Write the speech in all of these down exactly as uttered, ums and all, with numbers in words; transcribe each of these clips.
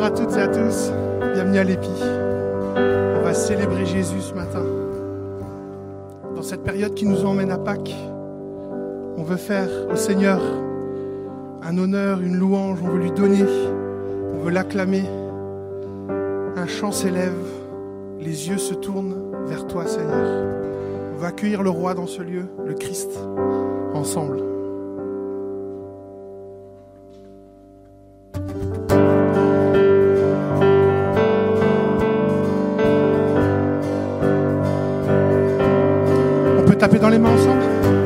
à toutes et à tous, bienvenue à l'Épi. On va célébrer Jésus ce matin. Dans cette période qui nous emmène à Pâques, on veut faire au Seigneur un honneur, une louange, on veut lui donner, on veut l'acclamer. Un chant s'élève, les yeux se tournent vers toi Seigneur. On va accueillir le Roi dans ce lieu, le Christ, ensemble. Taper dans les mains ensemble.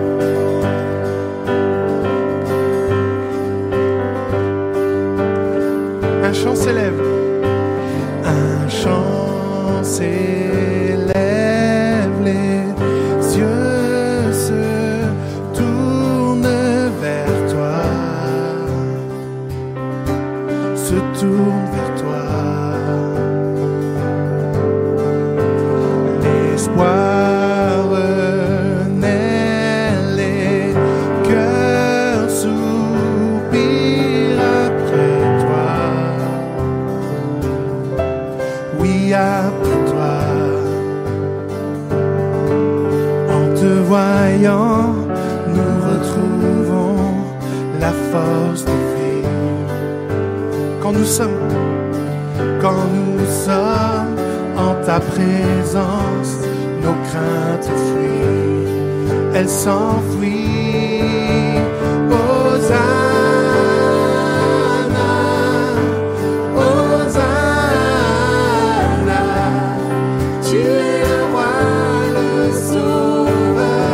Un chant s'élève. Un chant s'élève. Les yeux se tournent vers toi. Se tournent vers toi. L'espoir. Voyant, nous retrouvons la force de vivre. Quand nous sommes, quand nous sommes en ta présence, nos craintes fuient, elles s'enfuient. Hosanna, Hosanna, tu es le roi, le sauveur.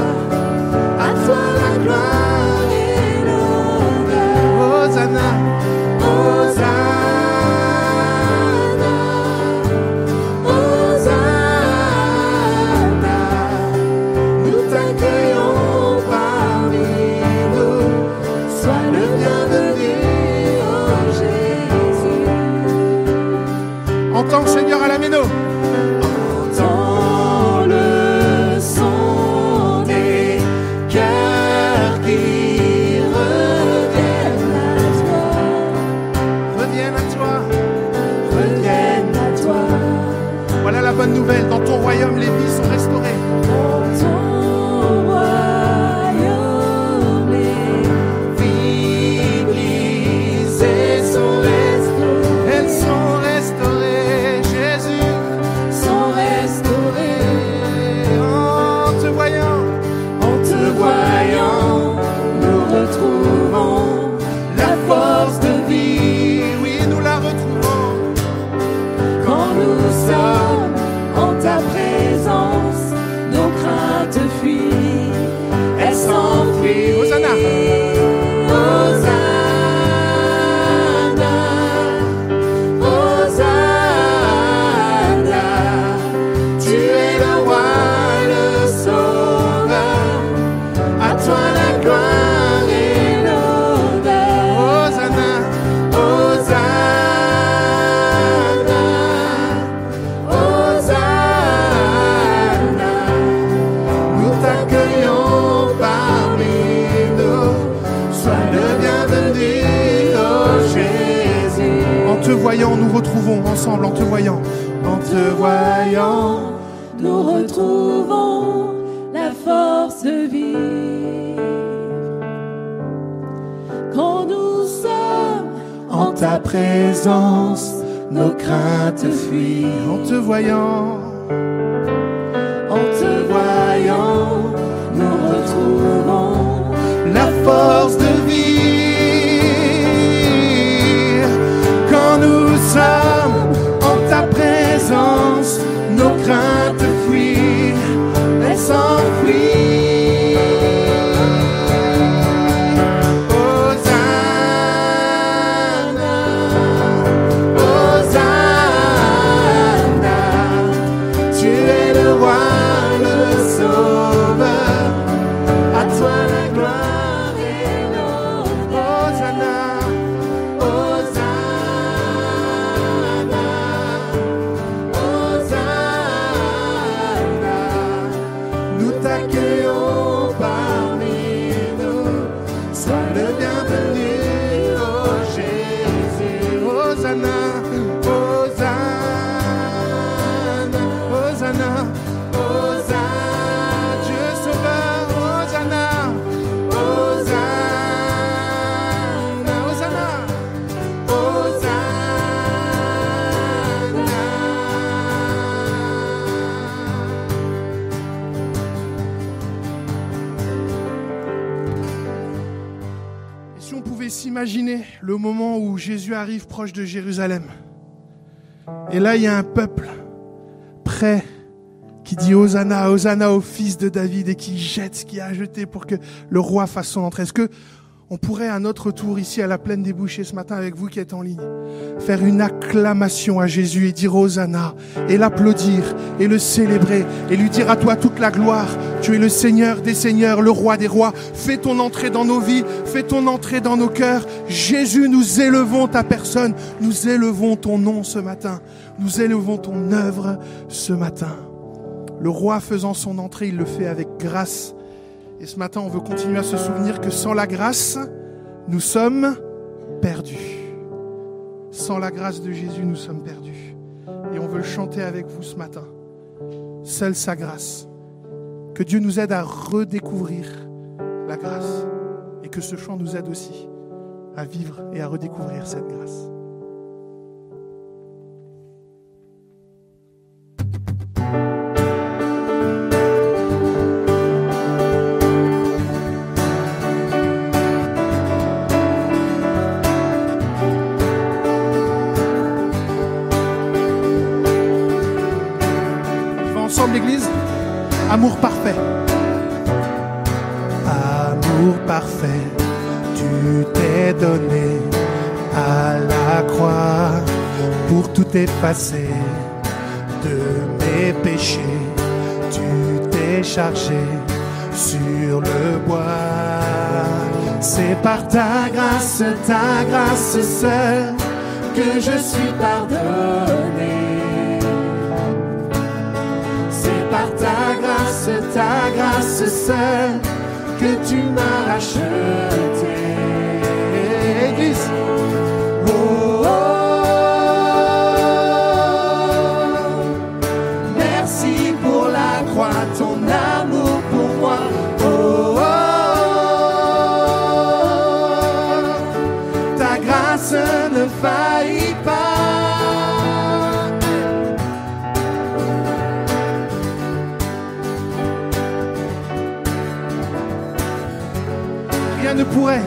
Gloire et l'honneur. Hosanna, Hosanna, Hosanna. Nous t'accueillons parmi nous. Sois le bienvenu, oh Jésus. Entends, Seigneur, à la méno. Entends le son des cœurs qui reviennent à toi, reviennent à toi, reviennent à toi. Voilà la bonne nouvelle, dans ton royaume, les vies sont restaurées. Dans ton royaume, les vies brisées sont restaurées. Elles sont restaurées, Jésus, sont restaurées. En te voyant, en te voyant, nous retrouvons la force de vie. Oui, nous la retrouvons. Quand nous sommes en ta présence, nos craintes fuient, elles s'enfuient. Hosanna, Hosanna, Hosanna. Tu es le roi, le sauveur. À toi la gloire et l'honneur. Hosanna, Hosanna, Hosanna. Nous t'accueillons parmi nous. Sois le bienvenu, oh Jésus. En te voyant, nous retrouvons ensemble, en te voyant. En te voyant, nous retrouvons la force de vivre. Quand nous sommes en ta présence, nos craintes fuient. En te voyant, en te voyant, nous retrouvons la force de vivre. Quand nous sommes en ta présence, nos craintes fuient, elles s'enfuient. Hosanna, Hosanna, tu es le roi, le sauveur. À toi la gloire et l'honneur. Hosanna, Hosanna. s'imaginer le moment où Jésus arrive proche de Jérusalem. Et là, il y a un peuple prêt qui dit Hosanna, Hosanna au fils de David et qui jette ce qu'il a à jeter pour que le roi fasse son entrée. Est-ce que on pourrait à notre tour ici à la Plaine des Bouchers ce matin avec vous qui êtes en ligne faire une acclamation à Jésus et dire Hosanna et l'applaudir et le célébrer et lui dire à toi toute la gloire. Tu es le Seigneur des Seigneurs, le Roi des Rois. Fais ton entrée dans nos vies, fais ton entrée dans nos cœurs. Jésus, nous élevons ta personne, nous élevons ton nom ce matin, nous élevons ton œuvre ce matin. Le roi faisant son entrée, il le fait avec grâce. Et ce matin, on veut continuer à se souvenir que sans la grâce, nous sommes perdus. Sans la grâce de Jésus, nous sommes perdus. Et on veut le chanter avec vous ce matin. Seule sa grâce. Que Dieu nous aide à redécouvrir la grâce. Et que ce chant nous aide aussi à vivre et à redécouvrir cette grâce. L'église, amour parfait. Amour parfait, tu t'es donné à la croix pour tout effacer de mes péchés. Tu t'es chargé sur le bois. C'est par ta grâce, ta grâce seule que je suis pardonné. Par ta grâce, ta grâce seule, que tu m'as racheté. Église. Oh, oh, merci pour la croix, ton amour pour moi. Oh, oh, ta grâce ne faillit pas. Rien ne pourrait,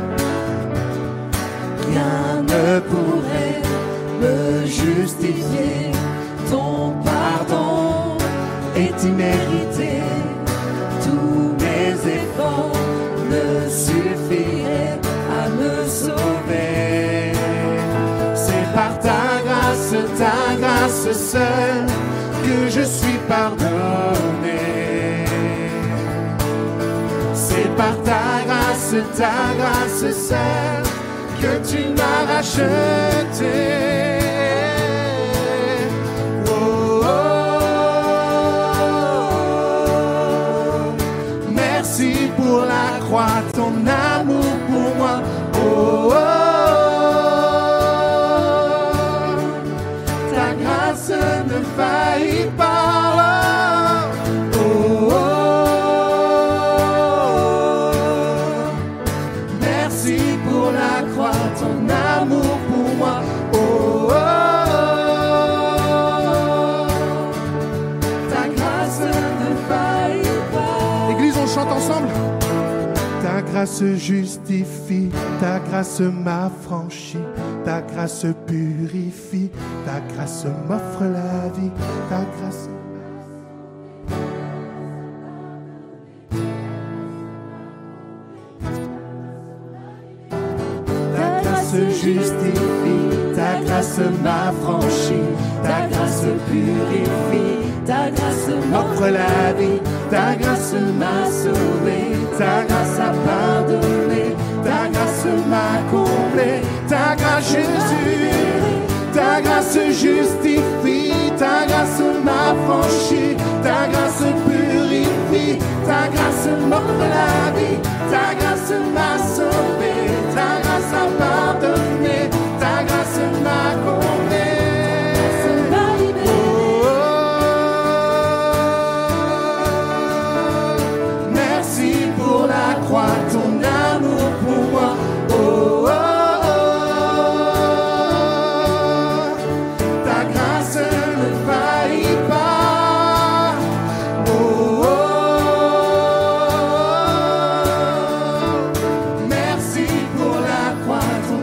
rien ne pourrait me justifier. Ton pardon est immérité. Tous mes efforts ne suffiraient à me sauver. C'est par ta grâce, ta grâce seule que je suis pardonné. C'est par ta grâce, ta grâce seule que tu m'as racheté. Oh, oh, oh, merci pour la croix, ton amour pour moi. Oh, oh, ta grâce ne faillit pas. Oh, oh, ensemble. Ta grâce justifie, ta grâce m'affranchit, ta grâce purifie, ta grâce m'offre la vie, ta grâce. Ta grâce justifie, ta grâce m'affranchit, ta grâce purifie, ta grâce m'offre la vie, ta grâce m'a sauvé, ta grâce a pardonné, ta grâce m'a comblé, ta grâce Jésus, ta grâce justifie, ta grâce m'affranchit, ta grâce purifie, ta grâce m'offre la vie, ta grâce m'a sauvé, ta grâce a pardonné, ta grâce m'a comblé. Ton amour pour moi, oh, oh, oh, ta grâce ne faillit pas, oh, oh, merci pour la croix, ton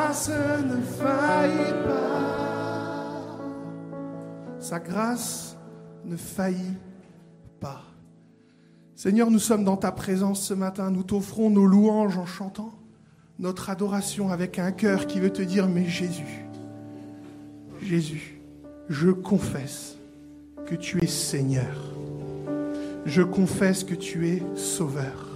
grâce ne faillit pas. Sa grâce ne faillit pas. Seigneur, nous sommes dans ta présence ce matin. Nous t'offrons nos louanges en chantant, notre adoration avec un cœur qui veut te dire, mais Jésus, Jésus, je confesse que tu es Seigneur. Je confesse que tu es Sauveur.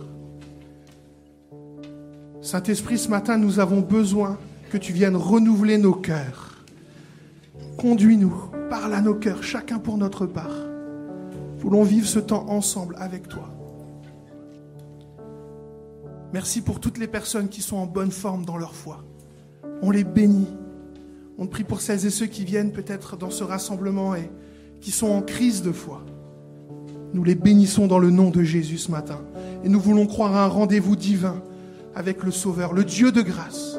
Saint-Esprit, ce matin, nous avons besoin que tu viennes renouveler nos cœurs. Conduis-nous, parle à nos cœurs, chacun pour notre part. Nous voulons vivre ce temps ensemble avec toi. Merci pour toutes les personnes qui sont en bonne forme dans leur foi. On les bénit. On te prie pour celles et ceux qui viennent peut-être dans ce rassemblement et qui sont en crise de foi. Nous les bénissons dans le nom de Jésus ce matin. Et nous voulons croire à un rendez-vous divin avec le Sauveur, le Dieu de grâce.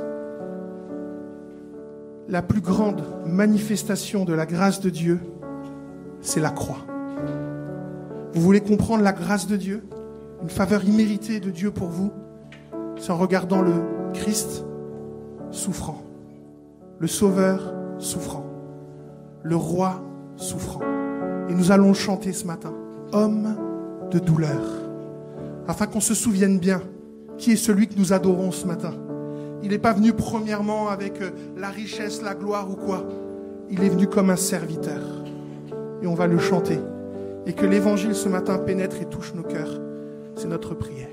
La plus grande manifestation de la grâce de Dieu, c'est la croix. Vous voulez comprendre la grâce de Dieu? Une faveur imméritée de Dieu pour vous? C'est en regardant le Christ souffrant, le Sauveur souffrant, le Roi souffrant. Et nous allons le chanter ce matin, homme de douleur, afin qu'on se souvienne bien qui est celui que nous adorons ce matin. Il n'est pas venu premièrement avec la richesse, la gloire ou quoi. Il est venu comme un serviteur. Et on va le chanter. Et que l'évangile ce matin pénètre et touche nos cœurs. C'est notre prière.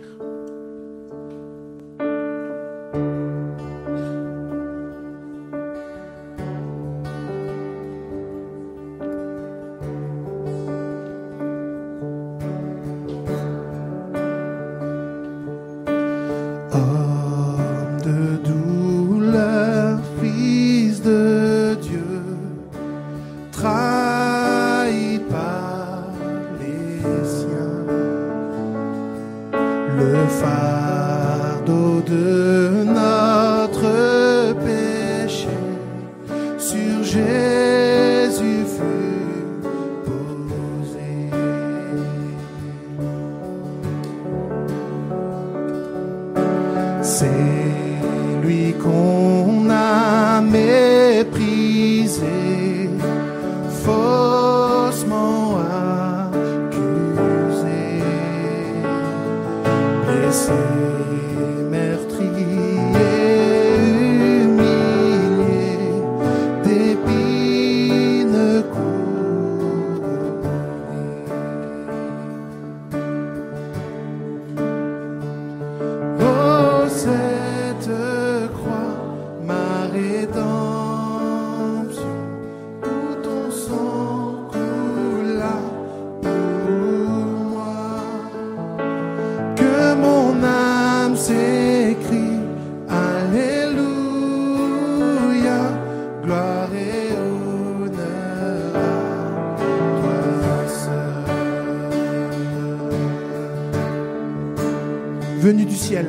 Venu du ciel,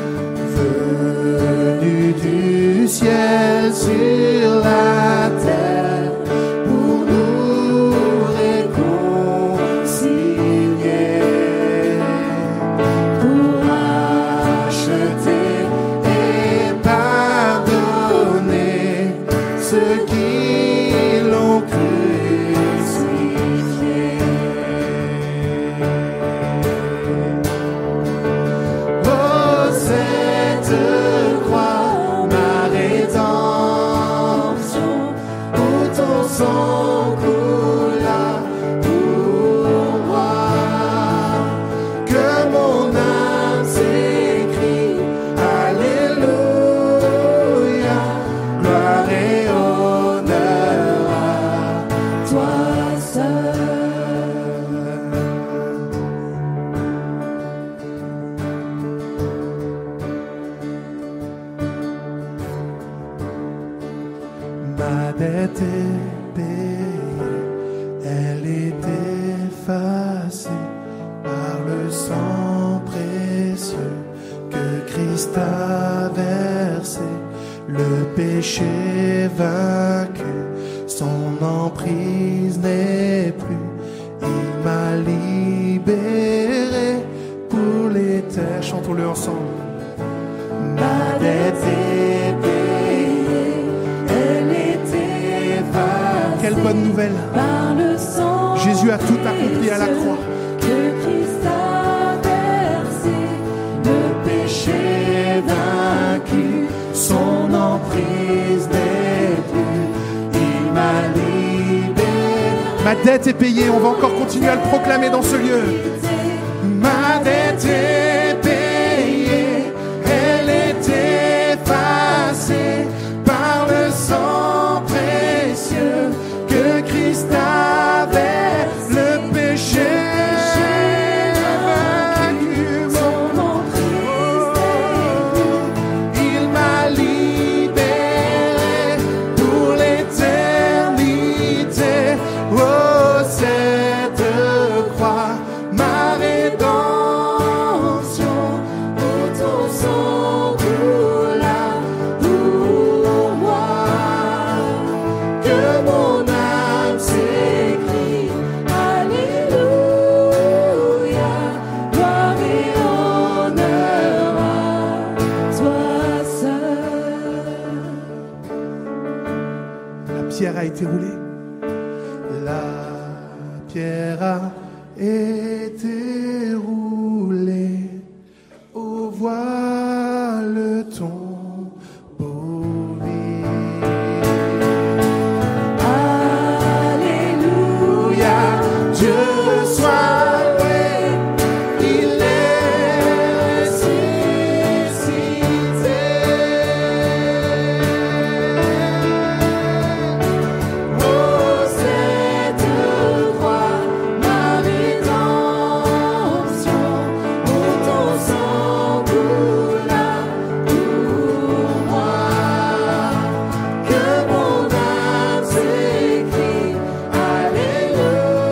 venu du ciel sur la terre pour nous réconcilier, pour acheter et pardonner ceux qui l'ont crucifié. Son coula pour moi, que mon âme s'écrie Alléluia, gloire et honneur à toi seul. Ma dette est elle est effacée par le sang précieux que Christ a versé, le péché vaincu, son emprise n'est plus, il m'a libéré pour l'éternité. Chantons-le ensemble. Ma dette est payée. bonne nouvelle. Jésus a tout accompli à la croix. Que Christ a versé, le péché vaincu, son emprise n'est plus, il m'a libéré. Ma dette est payée, on va encore continuer à le proclamer dans ce lieu. Ma dette est payée, elle est effacée par le sang précieux que Christ avait, le péché vaincu, mon emprise n'est plus, il m'a libéré pour l'éternité. Oh, cette croix, ma rédemption, où ton sang coula pour moi, que mon âme s'écrie, Alléluia, gloire et honneur à toi seul. La pierre a été roulée. La pierre a été roulée, oh voile tombeau vide. Alléluia, Dieu soit loué, il est ressuscité. Oh, cette croix, ma rédemption, où ton sang coula pour moi, que mon âme s'écrie, Alléluia,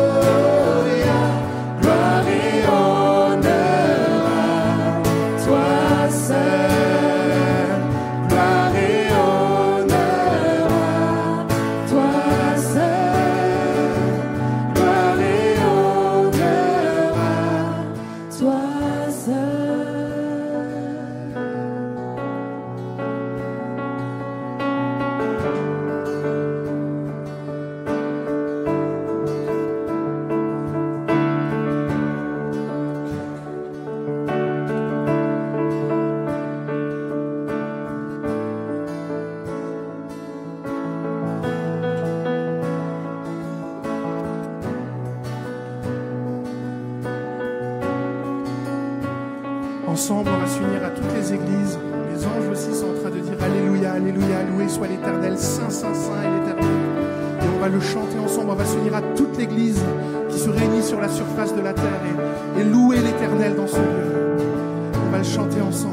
gloire et honneur à toi seul, gloire et honneur à toi seul, gloire et honneur à toi seul. Ensemble, on va s'unir à toutes les églises. Les anges aussi sont en train de dire Alléluia, Alléluia, loué soit l'Éternel, Saint, Saint, Saint est l'Éternel. Et on va le chanter ensemble, on va s'unir à toute l'église qui se réunit sur la surface de la terre et, et louer l'Éternel dans son lieu. On va le chanter ensemble.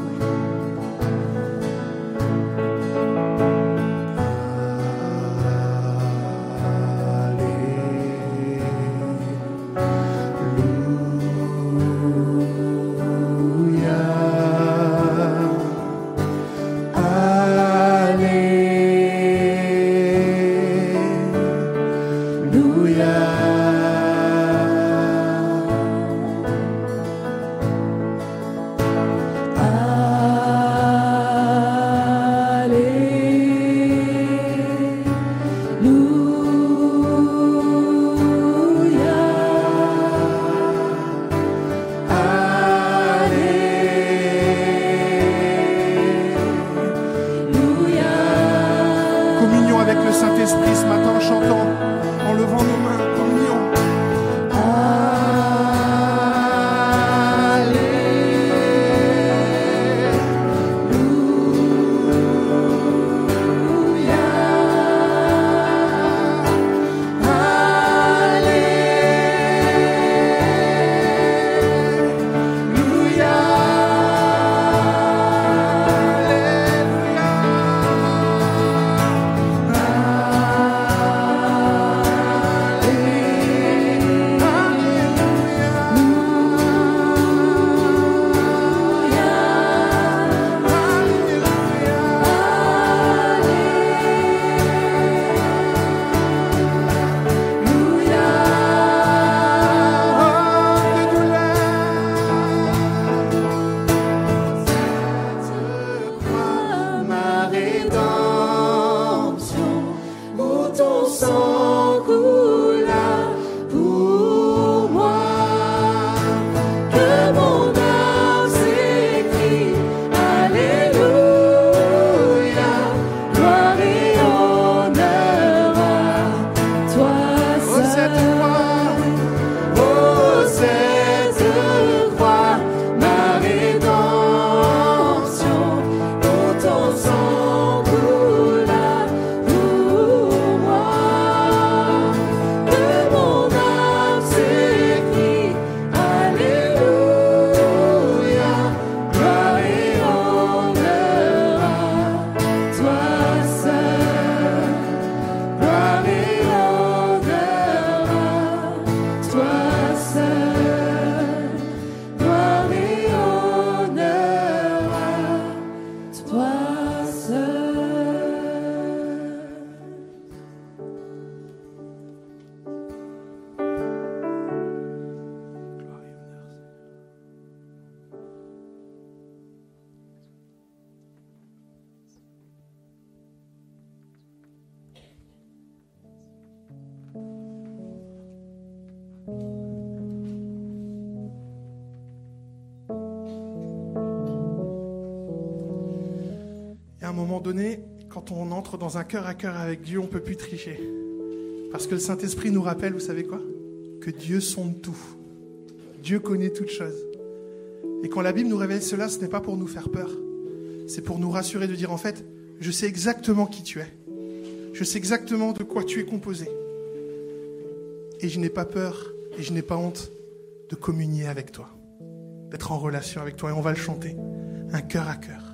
Alléluia. moment donné, quand on entre dans un cœur à cœur avec Dieu, on ne peut plus tricher. Parce que le Saint-Esprit nous rappelle, vous savez quoi? Que Dieu sonde tout. Dieu connaît toutes choses. Et quand la Bible nous révèle cela, ce n'est pas pour nous faire peur. C'est pour nous rassurer, de dire en fait, je sais exactement qui tu es. Je sais exactement de quoi tu es composé. Et je n'ai pas peur et je n'ai pas honte de communier avec toi, d'être en relation avec toi. Et on va le chanter, un cœur à cœur.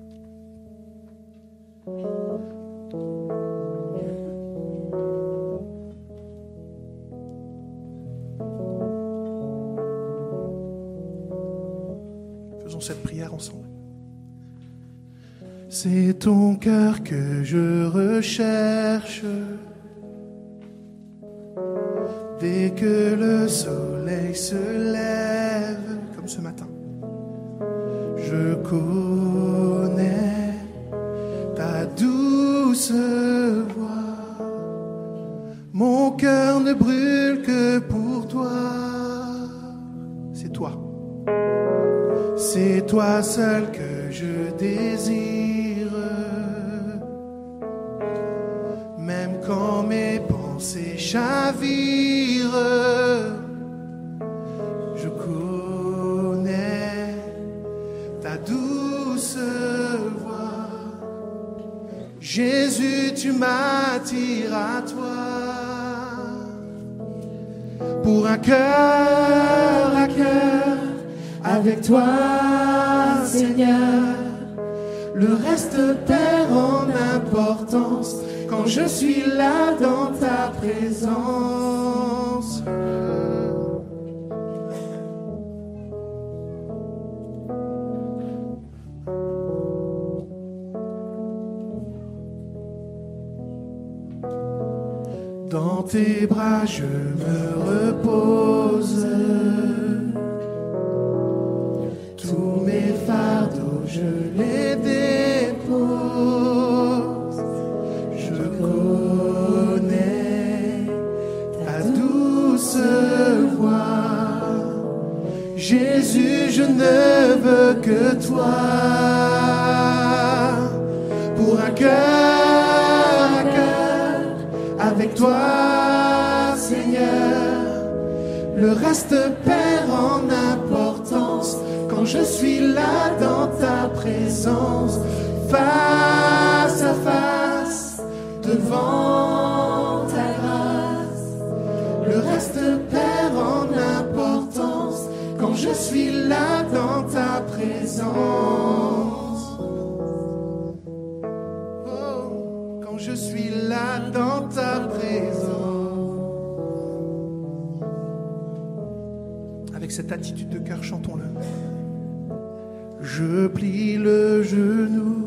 Faisons cette prière ensemble. C'est ton cœur que je recherche. Dès que le soleil se lève, comme ce matin, je connais ta douce voix. Mon cœur ne brûle que pour toi. C'est toi. C'est toi seul que je désire. Même quand mes pensées chavirent, je connais ta douce voix. Jésus, tu m'attires à toi. Pour un cœur à cœur avec toi, Seigneur, le reste perd en importance quand je suis là dans ta présence. Dans tes bras je me repose. Tous mes fardeaux je les dépose. Je connais ta douce voix. Jésus, je ne veux que toi. Pour un cœur à cœur avec toi, Seigneur, le reste perd en importance quand je suis là dans ta présence, face à face, devant ta grâce. Le reste perd en importance quand je suis là dans ta présence. Oh, quand je suis là dans ta présence. Avec cette attitude de cœur, chantons-le. Je plie le genou,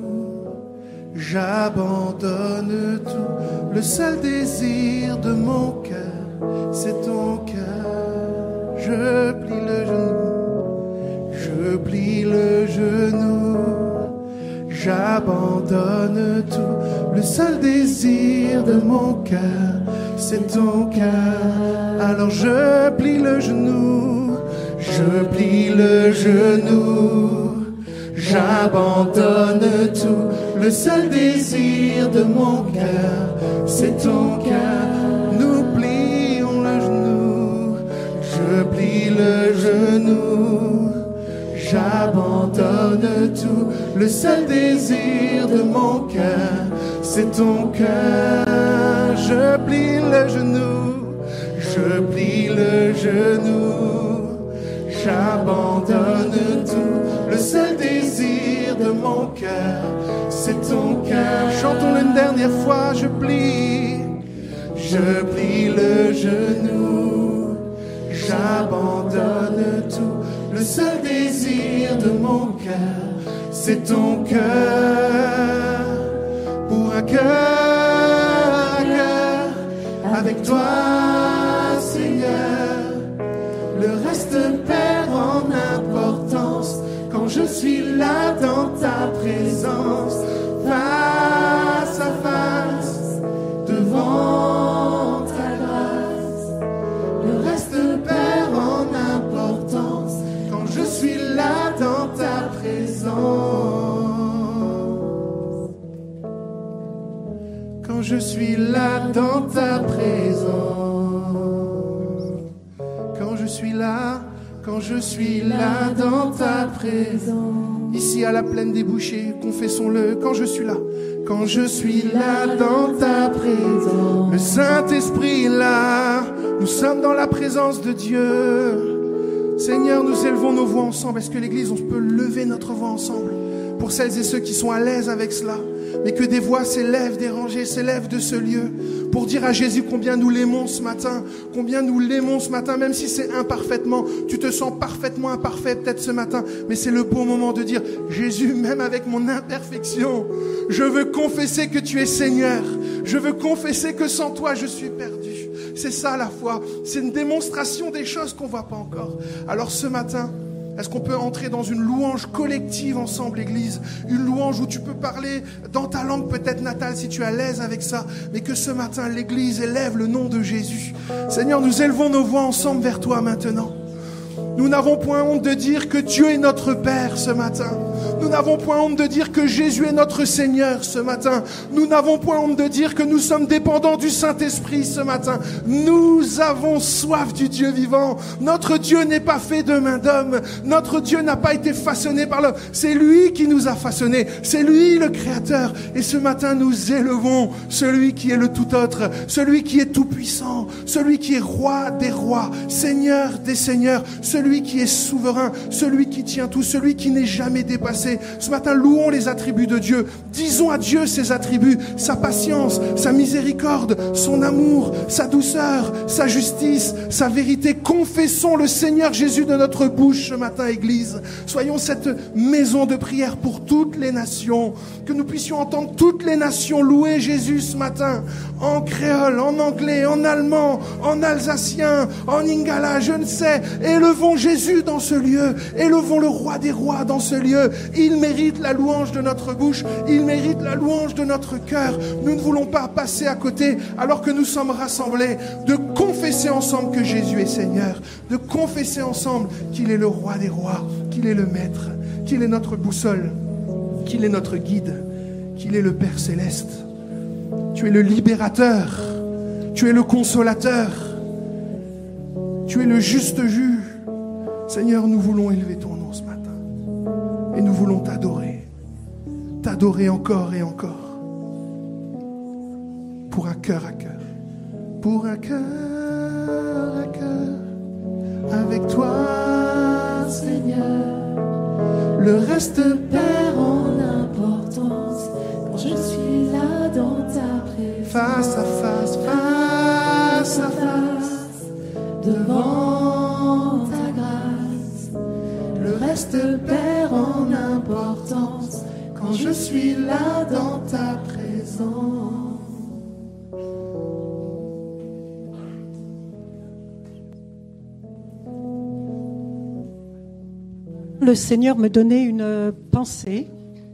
j'abandonne tout. Le seul désir de mon cœur, c'est ton cœur. Je plie le genou, je plie le genou, j'abandonne tout. Le seul désir de mon cœur, c'est ton cœur. Alors je plie le genou, je plie le genou, j'abandonne tout. Le seul désir de mon cœur, c'est ton cœur. Nous plions le genou, je plie le genou, j'abandonne tout. Le seul désir de mon cœur, c'est ton cœur. Je plie le genou, je plie le genou, j'abandonne tout. Le seul désir de mon cœur, c'est ton cœur. Chantons une dernière fois, je plie, je plie le genou, j'abandonne tout. Le seul désir de mon cœur, c'est ton cœur. Pour un cœur à cœur avec toi, Seigneur, le reste perd en importance quand je suis là dans ta présence, face à face, devant ta grâce. Le reste perd en importance quand je suis là dans ta présence. je suis là dans ta présence. Quand je suis là, quand je suis là dans ta présence. Ici à la plaine des bouchers, confessons-le, quand je suis là. Quand je suis là dans ta présence. Le Saint-Esprit est là. Nous sommes dans la présence de Dieu. Seigneur, nous élevons nos voix ensemble. Est-ce que l'Église, on peut lever notre voix ensemble? Pour celles et ceux qui sont à l'aise avec cela. Mais que des voix s'élèvent des rangées, s'élèvent de ce lieu. Pour dire à Jésus combien nous l'aimons ce matin. Combien nous l'aimons ce matin, même si c'est imparfaitement. Tu te sens parfaitement imparfait peut-être ce matin. Mais c'est le bon moment de dire, Jésus, même avec mon imperfection, je veux confesser que tu es Seigneur. Je veux confesser que sans toi, je suis perdu. C'est ça la foi. C'est une démonstration des choses qu'on ne voit pas encore. Alors ce matin, est-ce qu'on peut entrer dans une louange collective ensemble, Église? Une louange où tu peux parler dans ta langue peut-être natale si tu es à l'aise avec ça. Mais que ce matin, l'Église élève le nom de Jésus. Seigneur, nous élevons nos voix ensemble vers toi maintenant. Nous n'avons point honte de dire que Dieu est notre Père ce matin. Nous n'avons point honte de dire que Jésus est notre Seigneur ce matin. Nous n'avons point honte de dire que nous sommes dépendants du Saint-Esprit ce matin. Nous avons soif du Dieu vivant. Notre Dieu n'est pas fait de main d'homme. Notre Dieu n'a pas été façonné par l'homme. C'est lui qui nous a façonnés. C'est lui le Créateur. Et ce matin, nous élevons celui qui est le tout autre, celui qui est tout puissant, celui qui est roi des rois, Seigneur des seigneurs, celui qui est souverain, celui qui tient tout, celui qui n'est jamais dépassé. Ce matin, louons les attributs de Dieu. Disons à Dieu ses attributs, sa patience, sa miséricorde, son amour, sa douceur, sa justice, sa vérité. Confessons le Seigneur Jésus de notre bouche ce matin, Église. Soyons cette maison de prière pour toutes les nations. Que nous puissions entendre toutes les nations louer Jésus ce matin. En créole, en anglais, en allemand, en alsacien, en lingala, je ne sais. Élevons Jésus dans ce lieu. Élevons le roi des rois dans ce lieu. Il mérite la louange de notre bouche. Il mérite la louange de notre cœur. Nous ne voulons pas passer à côté alors que nous sommes rassemblés. De confesser ensemble que Jésus est Seigneur. De confesser ensemble qu'il est le roi des rois. Qu'il est le maître. Qu'il est notre boussole. Qu'il est notre guide. Qu'il est le Père céleste. Tu es le libérateur. Tu es le consolateur. Tu es le juste juge. Seigneur, nous voulons élever ton nom ce matin. Et nous voulons t'adorer. T'adorer encore et encore. Pour un cœur à cœur. Pour un cœur à cœur. Avec toi, Seigneur. Le reste perd en importance. Quand je suis là dans ta présence. Face à face, face à face. Devant ta grâce. Le reste perd en importance quand je suis là dans ta présence. Le Seigneur me donnait une pensée.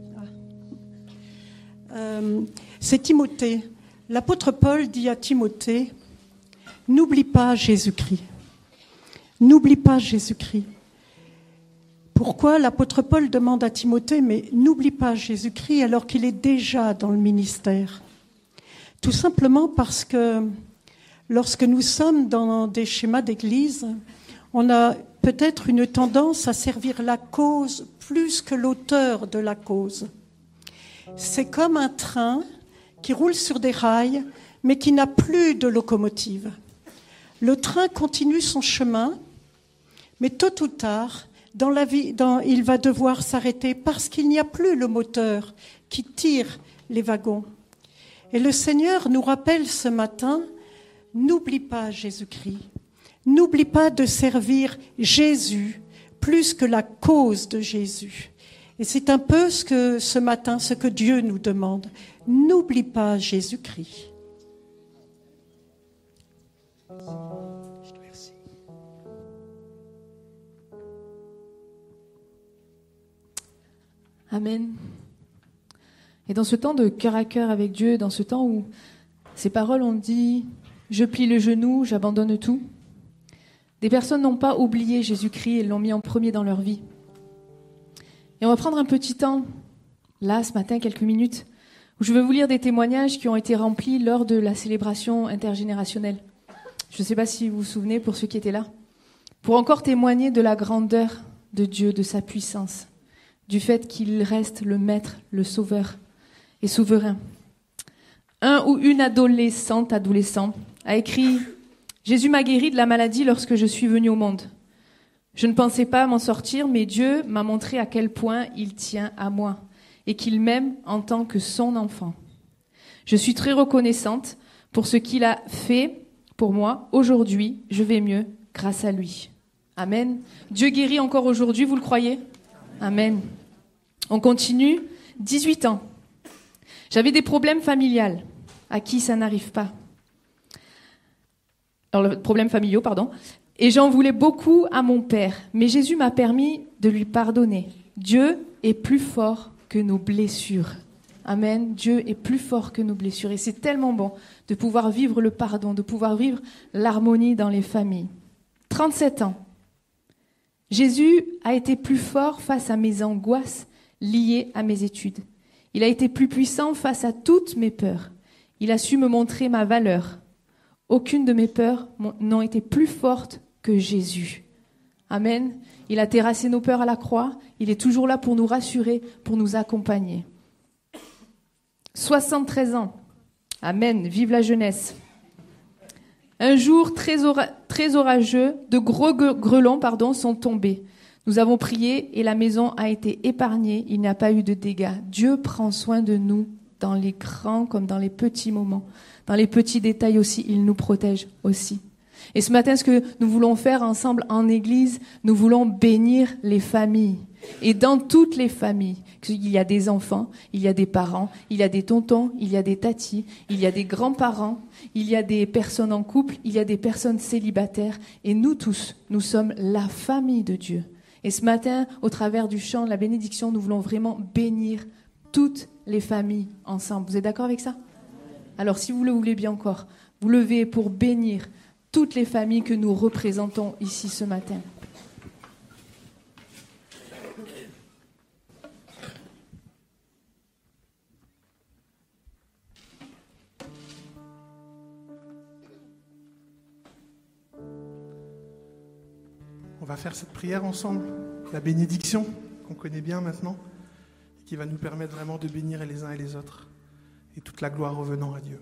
Euh, c'est Timothée. L'apôtre Paul dit à Timothée, n'oublie pas Jésus-Christ. N'oublie pas Jésus-Christ. Pourquoi l'apôtre Paul demande à Timothée, mais n'oublie pas Jésus-Christ alors qu'il est déjà dans le ministère? Tout simplement parce que lorsque nous sommes dans des schémas d'église, on a peut-être une tendance à servir la cause plus que l'auteur de la cause. C'est comme un train qui roule sur des rails, mais qui n'a plus de locomotive. Le train continue son chemin, mais tôt ou tard, dans la vie, dans, il va devoir s'arrêter parce qu'il n'y a plus le moteur qui tire les wagons. Et le Seigneur nous rappelle ce matin, n'oublie pas Jésus-Christ. N'oublie pas de servir Jésus plus que la cause de Jésus. Et c'est un peu ce que ce matin, ce que Dieu nous demande. N'oublie pas Jésus-Christ. Je te remercie. Amen. Et dans ce temps de cœur à cœur avec Dieu, dans ce temps où ces paroles ont dit « Je plie le genou, j'abandonne tout », des personnes n'ont pas oublié Jésus-Christ et l'ont mis en premier dans leur vie. Et on va prendre un petit temps, là, ce matin, quelques minutes, Je vais vous lire des témoignages qui ont été remplis lors de la célébration intergénérationnelle. Je ne sais pas si vous vous souvenez, pour ceux qui étaient là, pour encore témoigner de la grandeur de Dieu, de sa puissance, du fait qu'il reste le maître, le sauveur et souverain. Un ou une adolescente, adolescent, a écrit « Jésus m'a guéri de la maladie lorsque je suis venu au monde. Je ne pensais pas m'en sortir, mais Dieu m'a montré à quel point il tient à moi et qu'il m'aime en tant que son enfant. Je suis très reconnaissante pour ce qu'il a fait pour moi. Aujourd'hui, je vais mieux grâce à lui. » Amen. Dieu guérit encore aujourd'hui, vous le croyez ? Amen. On continue. dix-huit ans. J'avais des problèmes familiales. À qui ça n'arrive pas ? Alors, le problème familiaux, pardon. Et j'en voulais beaucoup à mon père. Mais Jésus m'a permis de lui pardonner. Dieu est plus fort que nos blessures. Amen. Dieu est plus fort que nos blessures. Et c'est tellement bon de pouvoir vivre le pardon, de pouvoir vivre l'harmonie dans les familles. trente-sept ans. Jésus a été plus fort face à mes angoisses liées à mes études. Il a été plus puissant face à toutes mes peurs. Il a su me montrer ma valeur. Aucune de mes peurs n'ont été plus fortes que Jésus. Amen. Il a terrassé nos peurs à la croix. Il est toujours là pour nous rassurer, pour nous accompagner. soixante-treize ans. Amen. Vive la jeunesse. Un jour très, ora- très orageux, de gros grêlons pardon, sont tombés. Nous avons prié et la maison a été épargnée. Il n'y a pas eu de dégâts. Dieu prend soin de nous dans les grands comme dans les petits moments. Dans les petits détails aussi, il nous protège aussi. Et ce matin, ce que nous voulons faire ensemble en Église, nous voulons bénir les familles. Et dans toutes les familles, il y a des enfants, il y a des parents, il y a des tontons, il y a des tatis, il y a des grands-parents, il y a des personnes en couple, il y a des personnes célibataires. Et nous tous, nous sommes la famille de Dieu. Et ce matin, au travers du chant de la bénédiction, nous voulons vraiment bénir toutes les familles ensemble. Vous êtes d'accord avec ça ? Alors, si vous le voulez bien encore, vous levez pour bénir toutes les familles que nous représentons ici ce matin. On va faire cette prière ensemble, la bénédiction qu'on connaît bien maintenant, qui va nous permettre vraiment de bénir les uns et les autres, et toute la gloire revenant à Dieu.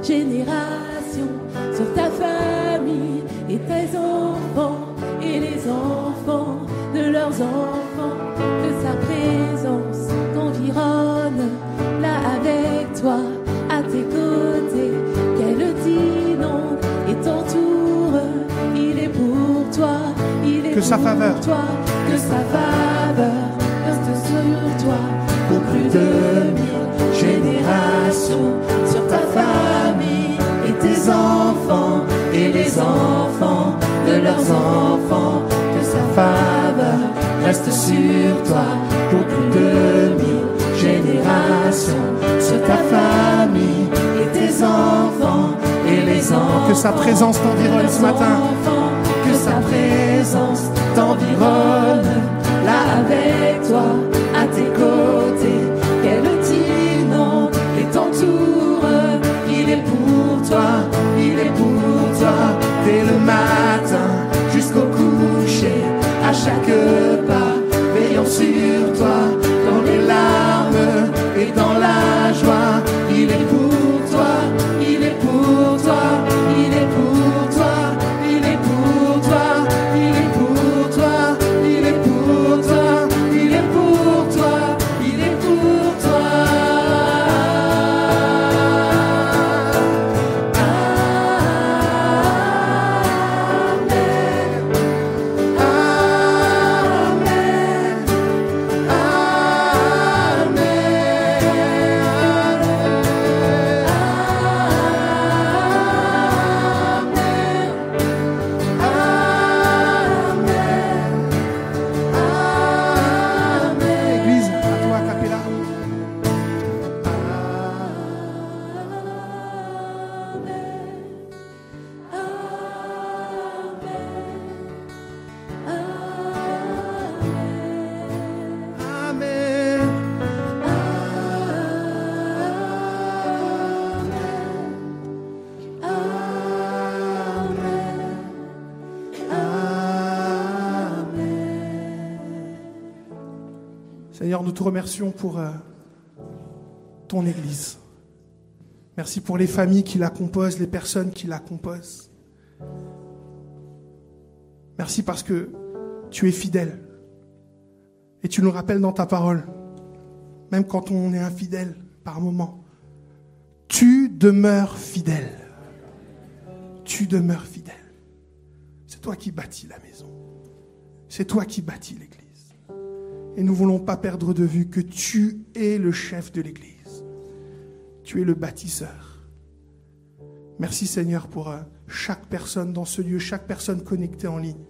génération sur ta famille et tes enfants et les enfants de leurs enfants, que sa présence t'environne, là avec toi, à tes côtés, qu'elle t'inonde et t'entoure, il est pour toi, il est que sa faveur, pour toi, que sa faveur reste sur toi, pour plus de mille générations, sur ta famille et tes enfants et les enfants de leurs enfants, que sa faveur reste sur toi, pour plus de mille générations, sur ta famille et tes enfants et les enfants, que sa présence t'environne ce matin, enfants, que sa présence t'environne, là avec toi, à tes côtés, qu'elle t'inonde et t'entoure, il est pour toi, il est pour toi, dès le matin jusqu'au coucher, à chaque pas, veillant sur toi, dans les larmes et dans la joie, il est pour toi, il est pour toi, il est pour toi, il est pour toi, il est pour toi, il est pour toi, il est pour toi, il est pour toi. Église, à toi, Capella. Amen. Seigneur, nous te remercions pour euh, ton Église. Merci pour les familles qui la composent, les personnes qui la composent. Merci parce que tu es fidèle. Et tu nous rappelles dans ta parole, même quand on est infidèle par moment, tu demeures fidèle. Tu demeures fidèle. C'est toi qui bâtis la maison. C'est toi qui bâtis l'Église. Et nous ne voulons pas perdre de vue que tu es le chef de l'Église. Tu es le bâtisseur. Merci Seigneur pour euh, chaque personne dans ce lieu, chaque personne connectée en ligne.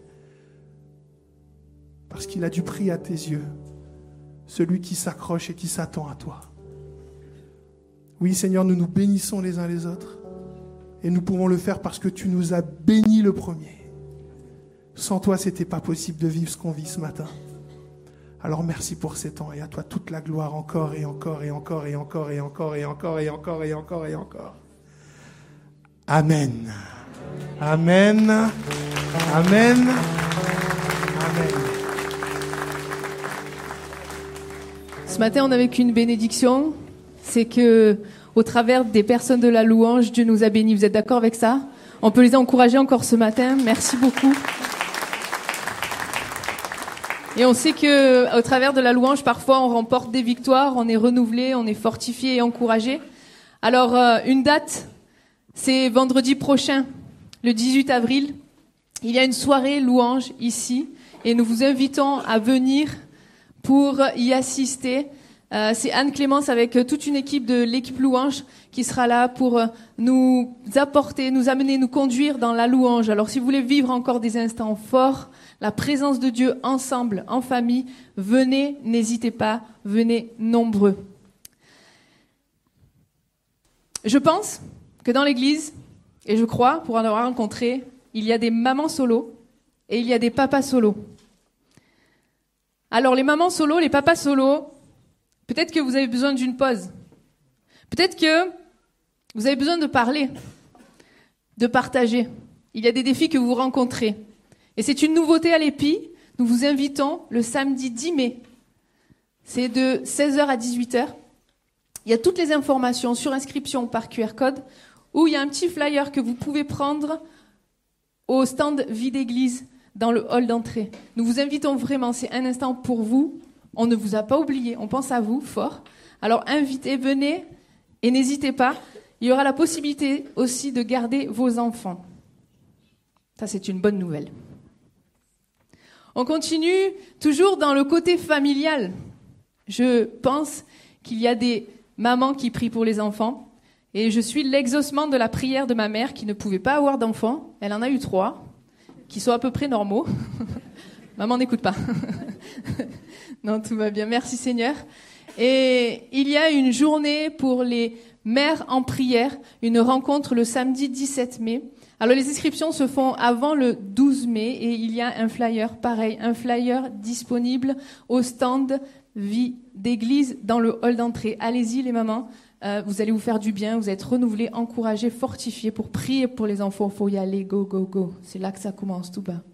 Parce qu'il a du prix à tes yeux, celui qui s'accroche et qui s'attend à toi. Oui Seigneur, nous nous bénissons les uns les autres. Et nous pouvons le faire parce que tu nous as bénis le premier. Sans toi, ce n'était pas possible de vivre ce qu'on vit ce matin. Alors merci pour ces temps et à toi toute la gloire encore et encore et encore et encore et encore et encore et encore et encore et encore. Amen. Amen. Amen. Amen. Ce matin, on n'avait qu'une bénédiction, c'est que au travers des personnes de la louange, Dieu nous a bénis. Vous êtes d'accord avec ça? On peut les encourager encore ce matin. Merci beaucoup. Et on sait que, au travers de la louange, parfois, on remporte des victoires, on est renouvelé, on est fortifié et encouragé. Alors, euh, une date, c'est vendredi prochain, le dix-huit avril. Il y a une soirée louange ici, et nous vous invitons à venir pour y assister. Euh, c'est Anne Clémence avec toute une équipe de l'équipe louange qui sera là pour nous apporter, nous amener, nous conduire dans la louange. Alors, si vous voulez vivre encore des instants forts, la présence de Dieu ensemble, en famille, venez, n'hésitez pas, venez nombreux. Je pense que dans l'église, et je crois, pour en avoir rencontré, il y a des mamans solo et il y a des papas solo. Alors les mamans solo, les papas solo, peut-être que vous avez besoin d'une pause. Peut-être que vous avez besoin de parler, de partager. Il y a des défis que vous rencontrez. Et c'est une nouveauté à l'Épi. Nous vous invitons le samedi dix mai. C'est de seize heures à dix-huit heures. Il y a toutes les informations sur inscription par Q R code où il y a un petit flyer que vous pouvez prendre au stand Vie d'église dans le hall d'entrée. Nous vous invitons vraiment, c'est un instant pour vous. On ne vous a pas oublié, on pense à vous fort. Alors invitez, venez et n'hésitez pas. Il y aura la possibilité aussi de garder vos enfants. Ça, c'est une bonne nouvelle. On continue toujours dans le côté familial. Je pense qu'il y a des mamans qui prient pour les enfants. Et je suis l'exaucement de la prière de ma mère qui ne pouvait pas avoir d'enfants. Elle en a eu trois, qui sont à peu près normaux. Maman n'écoute pas. Non, tout va bien. Merci Seigneur. Et il y a une journée pour les mères en prière, une rencontre le samedi dix-sept mai. Alors les inscriptions se font avant le douze mai et il y a un flyer, pareil, un flyer disponible au stand Vie d'église dans le hall d'entrée. Allez-y les mamans. Euh, vous allez vous faire du bien, vous êtes renouvelés, encouragés, fortifiés pour prier pour les enfants. Il faut y aller, go, go, go. C'est là que ça commence, tout bas.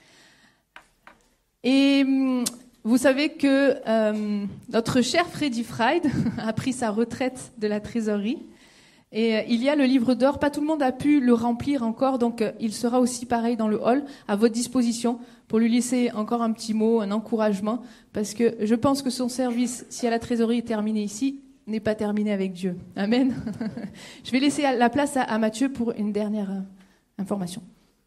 Et hum, vous savez que euh, notre cher Freddy Fried a pris sa retraite de la trésorerie. Et euh, il y a le livre d'or. Pas tout le monde a pu le remplir encore, donc euh, il sera aussi pareil dans le hall, à votre disposition, pour lui laisser encore un petit mot, un encouragement. Parce que je pense que son service, si à la trésorerie est terminé ici, n'est pas terminé avec Dieu. Amen. Je vais laisser la place à, à Mathieu pour une dernière euh, information.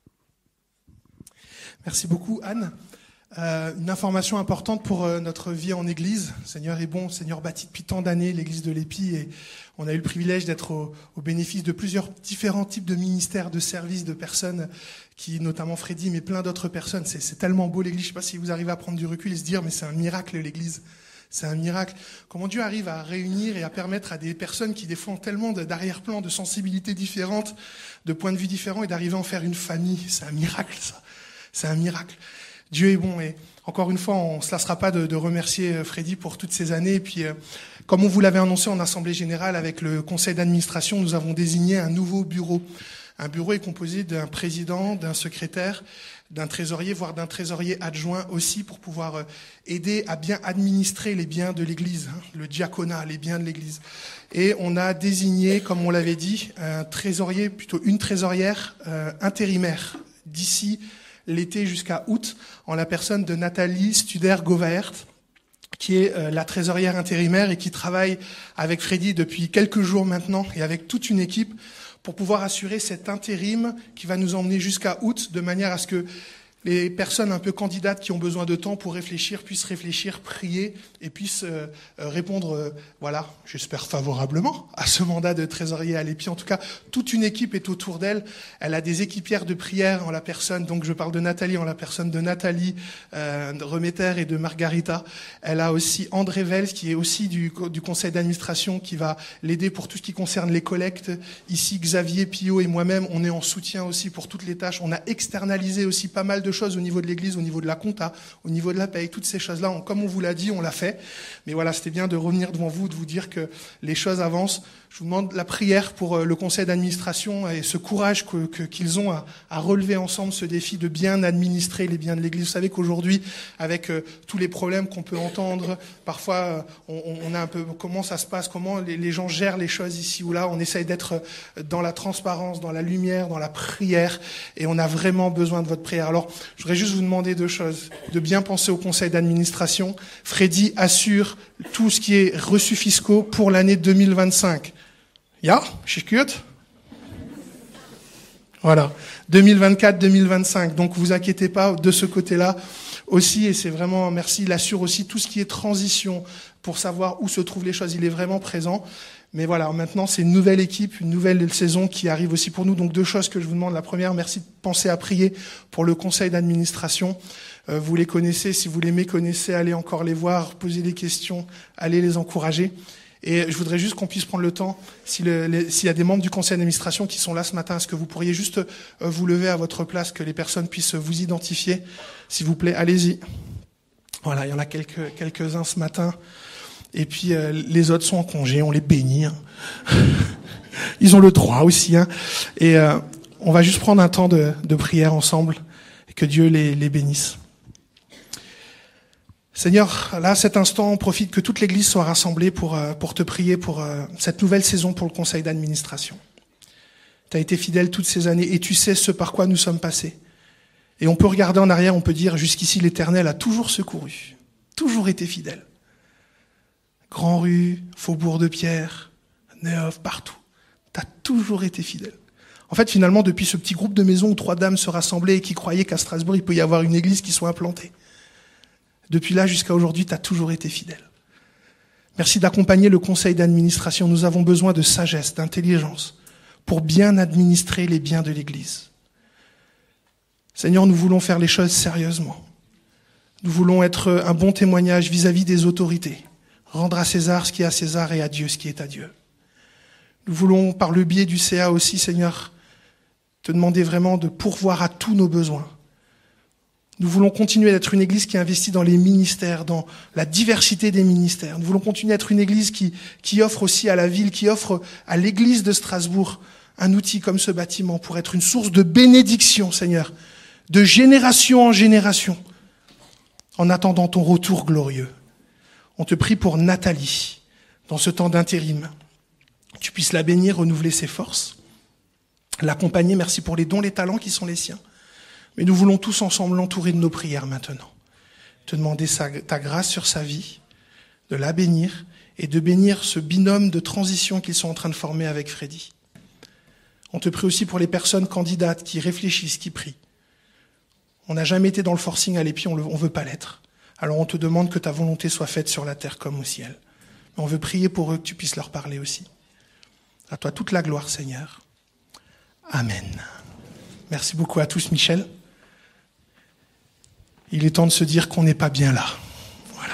Merci beaucoup, Anne. Euh, une information importante pour euh, notre vie en Église. Le Seigneur est bon, le Seigneur bâtit depuis tant d'années l'Église de l'Épi et on a eu le privilège d'être au, au bénéfice de plusieurs différents types de ministères, de services, de personnes qui, notamment Freddy, mais plein d'autres personnes. C'est, c'est tellement beau l'Église. Je ne sais pas si vous arrivez à prendre du recul et se dire, mais c'est un miracle l'Église. C'est un miracle. Comment Dieu arrive à réunir et à permettre à des personnes qui des fois ont tellement d'arrière-plan, de sensibilités différentes, de points de vue différents et d'arriver à en faire une famille. C'est un miracle, ça. C'est un miracle. Dieu est bon et encore une fois, on ne se lassera pas de, de remercier Freddy pour toutes ces années. Et puis, euh, comme on vous l'avait annoncé en Assemblée Générale avec le conseil d'administration, nous avons désigné un nouveau bureau. Un bureau est composé d'un président, d'un secrétaire, d'un trésorier, voire d'un trésorier adjoint aussi pour pouvoir aider à bien administrer les biens de l'Église, hein, le diaconat, les biens de l'Église. Et on a désigné, comme on l'avait dit, un trésorier, plutôt une trésorière euh, intérimaire d'ici l'été jusqu'à août, en la personne de Nathalie Studer-Govaert, qui est euh, la trésorière intérimaire et qui travaille avec Freddy depuis quelques jours maintenant et avec toute une équipe pour pouvoir assurer cet intérim qui va nous emmener jusqu'à août, de manière à ce que les personnes un peu candidates qui ont besoin de temps pour réfléchir puissent réfléchir, prier et puissent euh, répondre, euh, voilà, j'espère favorablement à ce mandat de trésorier à l'Épi. En tout cas, toute une équipe est autour d'elle. Elle a des équipières de prière en la personne, donc je parle de Nathalie en la personne de Nathalie euh, Remeter et de Margarita. Elle a aussi André Vels qui est aussi du, du conseil d'administration qui va l'aider pour tout ce qui concerne les collectes. Ici, Xavier, Pio et moi-même, on est en soutien aussi pour toutes les tâches. On a externalisé aussi pas mal de choses au niveau de l'Église, au niveau de la compta, au niveau de la paye, toutes ces choses-là, on, comme on vous l'a dit, on l'a fait. Mais voilà, c'était bien de revenir devant vous, de vous dire que les choses avancent. Je vous demande la prière pour le conseil d'administration et ce courage que, que, qu'ils ont à, à relever ensemble ce défi de bien administrer les biens de l'Église. Vous savez qu'aujourd'hui, avec euh, tous les problèmes qu'on peut entendre, parfois on, on a un peu comment ça se passe, comment les, les gens gèrent les choses ici ou là. On essaye d'être dans la transparence, dans la lumière, dans la prière, et on a vraiment besoin de votre prière. Alors, je voudrais juste vous demander deux choses. De bien penser au conseil d'administration. Freddy assure tout ce qui est reçus fiscaux pour l'année deux mille vingt-cinq. Ja, schikut. Voilà. deux mille vingt-quatre deux mille vingt-cinq. Donc, vous inquiétez pas de ce côté-là aussi. Et c'est vraiment, merci. Il assure aussi tout ce qui est transition pour savoir où se trouvent les choses. Il est vraiment présent. Mais voilà, maintenant, c'est une nouvelle équipe, une nouvelle saison qui arrive aussi pour nous. Donc, deux choses que je vous demande. La première, merci de penser à prier pour le conseil d'administration. Euh, vous les connaissez. Si vous les méconnaissez, allez encore les voir, poser des questions, allez les encourager. Et je voudrais juste qu'on puisse prendre le temps, si le, les, s'il y a des membres du conseil d'administration qui sont là ce matin, est-ce que vous pourriez juste euh, vous lever à votre place, que les personnes puissent vous identifier, s'il vous plaît, allez-y. Voilà, il y en a quelques, quelques-uns ce matin. Et puis euh, les autres sont en congé, on les bénit. Hein. Ils ont le droit aussi. Hein. Et euh, on va juste prendre un temps de, de prière ensemble et que Dieu les, les bénisse. Seigneur, là, à cet instant, on profite que toute l'Église soit rassemblée pour, euh, pour te prier pour euh, cette nouvelle saison pour le conseil d'administration. Tu as été fidèle toutes ces années et tu sais ce par quoi nous sommes passés. Et on peut regarder en arrière, on peut dire jusqu'ici l'Éternel a toujours secouru, toujours été fidèle. Grand Rue, Faubourg de Pierre, Neuf, partout. Tu as toujours été fidèle. En fait, finalement, depuis ce petit groupe de maisons où trois dames se rassemblaient et qui croyaient qu'à Strasbourg, il peut y avoir une église qui soit implantée. Depuis là jusqu'à aujourd'hui, tu as toujours été fidèle. Merci d'accompagner le conseil d'administration. Nous avons besoin de sagesse, d'intelligence pour bien administrer les biens de l'Église. Seigneur, nous voulons faire les choses sérieusement. Nous voulons être un bon témoignage vis-à-vis des autorités, rendre à César ce qui est à César et à Dieu ce qui est à Dieu. Nous voulons, par le biais du C A aussi, Seigneur, te demander vraiment de pourvoir à tous nos besoins. Nous voulons continuer d'être une église qui investit dans les ministères, dans la diversité des ministères. Nous voulons continuer d'être une église qui, qui offre aussi à la ville, qui offre à l'église de Strasbourg un outil comme ce bâtiment pour être une source de bénédiction, Seigneur, de génération en génération, en attendant ton retour glorieux. On te prie pour Nathalie, dans ce temps d'intérim. Tu puisses la bénir, renouveler ses forces, l'accompagner. Merci pour les dons, les talents qui sont les siens. Mais nous voulons tous ensemble l'entourer de nos prières maintenant. Te demander sa, ta grâce sur sa vie, de la bénir et de bénir ce binôme de transition qu'ils sont en train de former avec Freddy. On te prie aussi pour les personnes candidates qui réfléchissent, qui prient. On n'a jamais été dans le forcing à l'épi, on ne veut pas l'être. Alors on te demande que ta volonté soit faite sur la terre comme au ciel. Mais on veut prier pour eux, que tu puisses leur parler aussi. À toi toute la gloire, Seigneur. Amen. Merci beaucoup à tous, Michel. Il est temps de se dire qu'on n'est pas bien là. Voilà.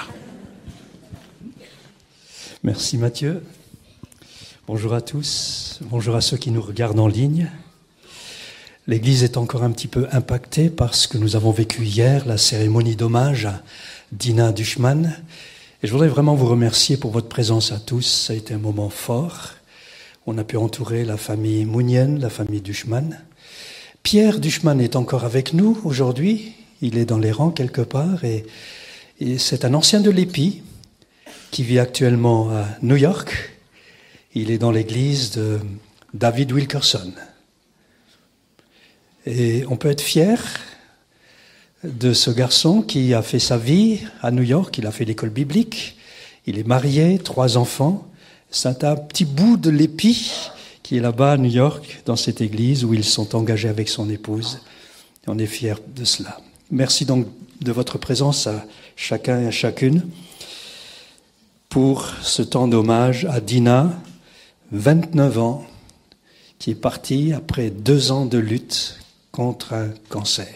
Merci Mathieu. Bonjour à tous. Bonjour à ceux qui nous regardent en ligne. L'Église est encore un petit peu impactée parce que nous avons vécu hier la cérémonie d'hommage à Dina Dushman. Et je voudrais vraiment vous remercier pour votre présence à tous. Ça a été un moment fort. On a pu entourer la famille Mounienne, la famille Dushman. Pierre Dushman est encore avec nous aujourd'hui. Il est dans les rangs quelque part et, et c'est un ancien de l'Épi qui vit actuellement à New York. Il est dans l'église de David Wilkerson. Et on peut être fier de ce garçon qui a fait sa vie à New York. Il a fait l'école biblique. Il est marié, trois enfants. C'est un petit bout de l'Épi qui est là-bas à New York, dans cette église où ils sont engagés avec son épouse. Et on est fiers de cela. Merci donc de votre présence à chacun et à chacune pour ce temps d'hommage à Dina, vingt-neuf ans, qui est partie après deux ans de lutte contre un cancer.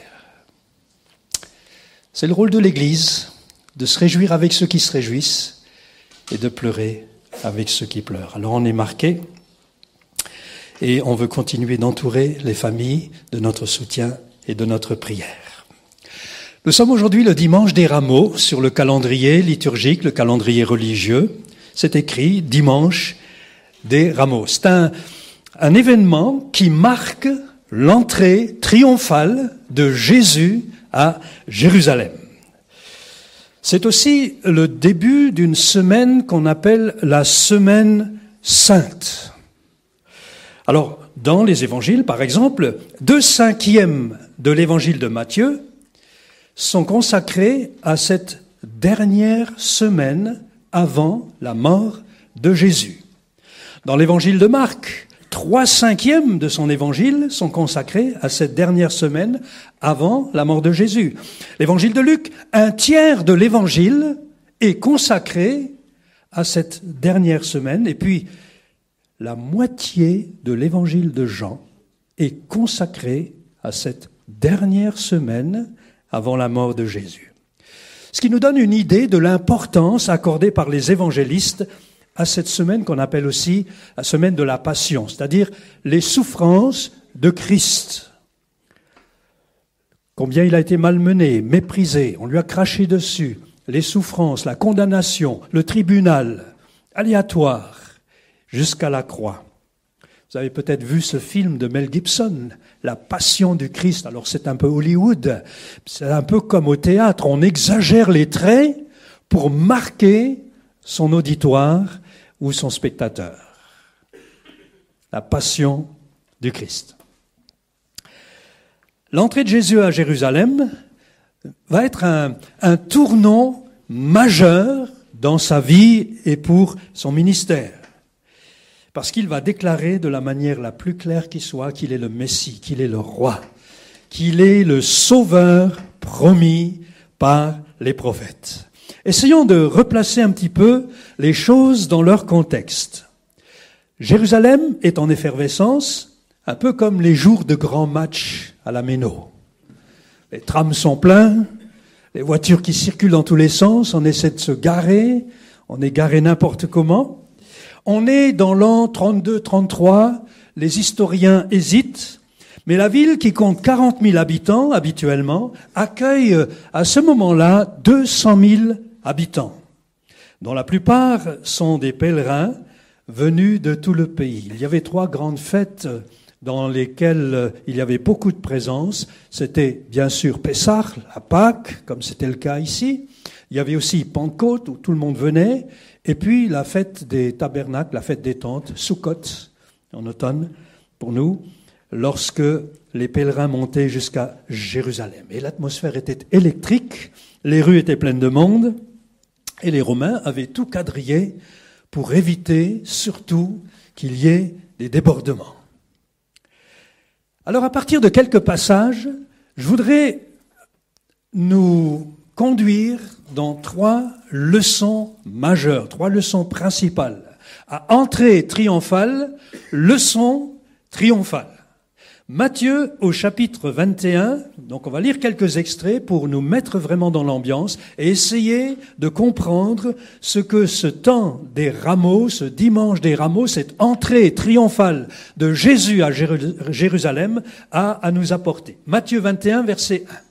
C'est le rôle de l'Église de se réjouir avec ceux qui se réjouissent et de pleurer avec ceux qui pleurent. Alors on est marqué et on veut continuer d'entourer les familles de notre soutien et de notre prière. Nous sommes aujourd'hui le dimanche des Rameaux sur le calendrier liturgique, le calendrier religieux. C'est écrit dimanche des Rameaux. C'est un, un événement qui marque l'entrée triomphale de Jésus à Jérusalem. C'est aussi le début d'une semaine qu'on appelle la semaine sainte. Alors, dans les évangiles, par exemple, deux cinquièmes de l'évangile de Matthieu sont consacrés à cette dernière semaine avant la mort de Jésus. Dans l'évangile de Marc, trois cinquièmes de son évangile sont consacrés à cette dernière semaine avant la mort de Jésus. L'évangile de Luc, un tiers de l'évangile est consacré à cette dernière semaine, et puis la moitié de l'évangile de Jean est consacré à cette dernière semaine avant la mort de Jésus. Ce qui nous donne une idée de l'importance accordée par les évangélistes à cette semaine qu'on appelle aussi la semaine de la Passion, c'est-à-dire les souffrances de Christ. Combien il a été malmené, méprisé, on lui a craché dessus, les souffrances, la condamnation, le tribunal, aléatoire, jusqu'à la croix. Vous avez peut-être vu ce film de Mel Gibson, La Passion du Christ. Alors c'est un peu Hollywood, c'est un peu comme au théâtre, on exagère les traits pour marquer son auditoire ou son spectateur. La Passion du Christ. L'entrée de Jésus à Jérusalem va être un, un tournant majeur dans sa vie et pour son ministère. Parce qu'il va déclarer de la manière la plus claire qui soit qu'il est le Messie, qu'il est le roi, qu'il est le sauveur promis par les prophètes. Essayons de replacer un petit peu les choses dans leur contexte. Jérusalem est en effervescence, un peu comme les jours de grands matchs à la Méno. Les trams sont pleins, les voitures qui circulent dans tous les sens, on essaie de se garer, on est garé n'importe comment. On est dans l'an trente-deux trente-trois, les historiens hésitent, mais la ville qui compte quarante mille habitants habituellement accueille à ce moment-là deux cent mille habitants, dont la plupart sont des pèlerins venus de tout le pays. Il y avait trois grandes fêtes dans lesquelles il y avait beaucoup de présence. C'était bien sûr Pessah, la Pâque, comme c'était le cas ici. Il y avait aussi Pentecôte, où tout le monde venait. Et puis la fête des tabernacles, la fête des tentes, Sukkot, en automne, pour nous, lorsque les pèlerins montaient jusqu'à Jérusalem. Et l'atmosphère était électrique, les rues étaient pleines de monde, et les Romains avaient tout quadrillé pour éviter surtout qu'il y ait des débordements. Alors à partir de quelques passages, je voudrais nous conduire dans trois leçons majeures, trois leçons principales. À entrée triomphale, leçon triomphale. Matthieu au chapitre vingt et un, donc on va lire quelques extraits pour nous mettre vraiment dans l'ambiance et essayer de comprendre ce que ce temps des rameaux, ce dimanche des rameaux, cette entrée triomphale de Jésus à Jérusalem a à nous apporter. Matthieu vingt et un, verset un.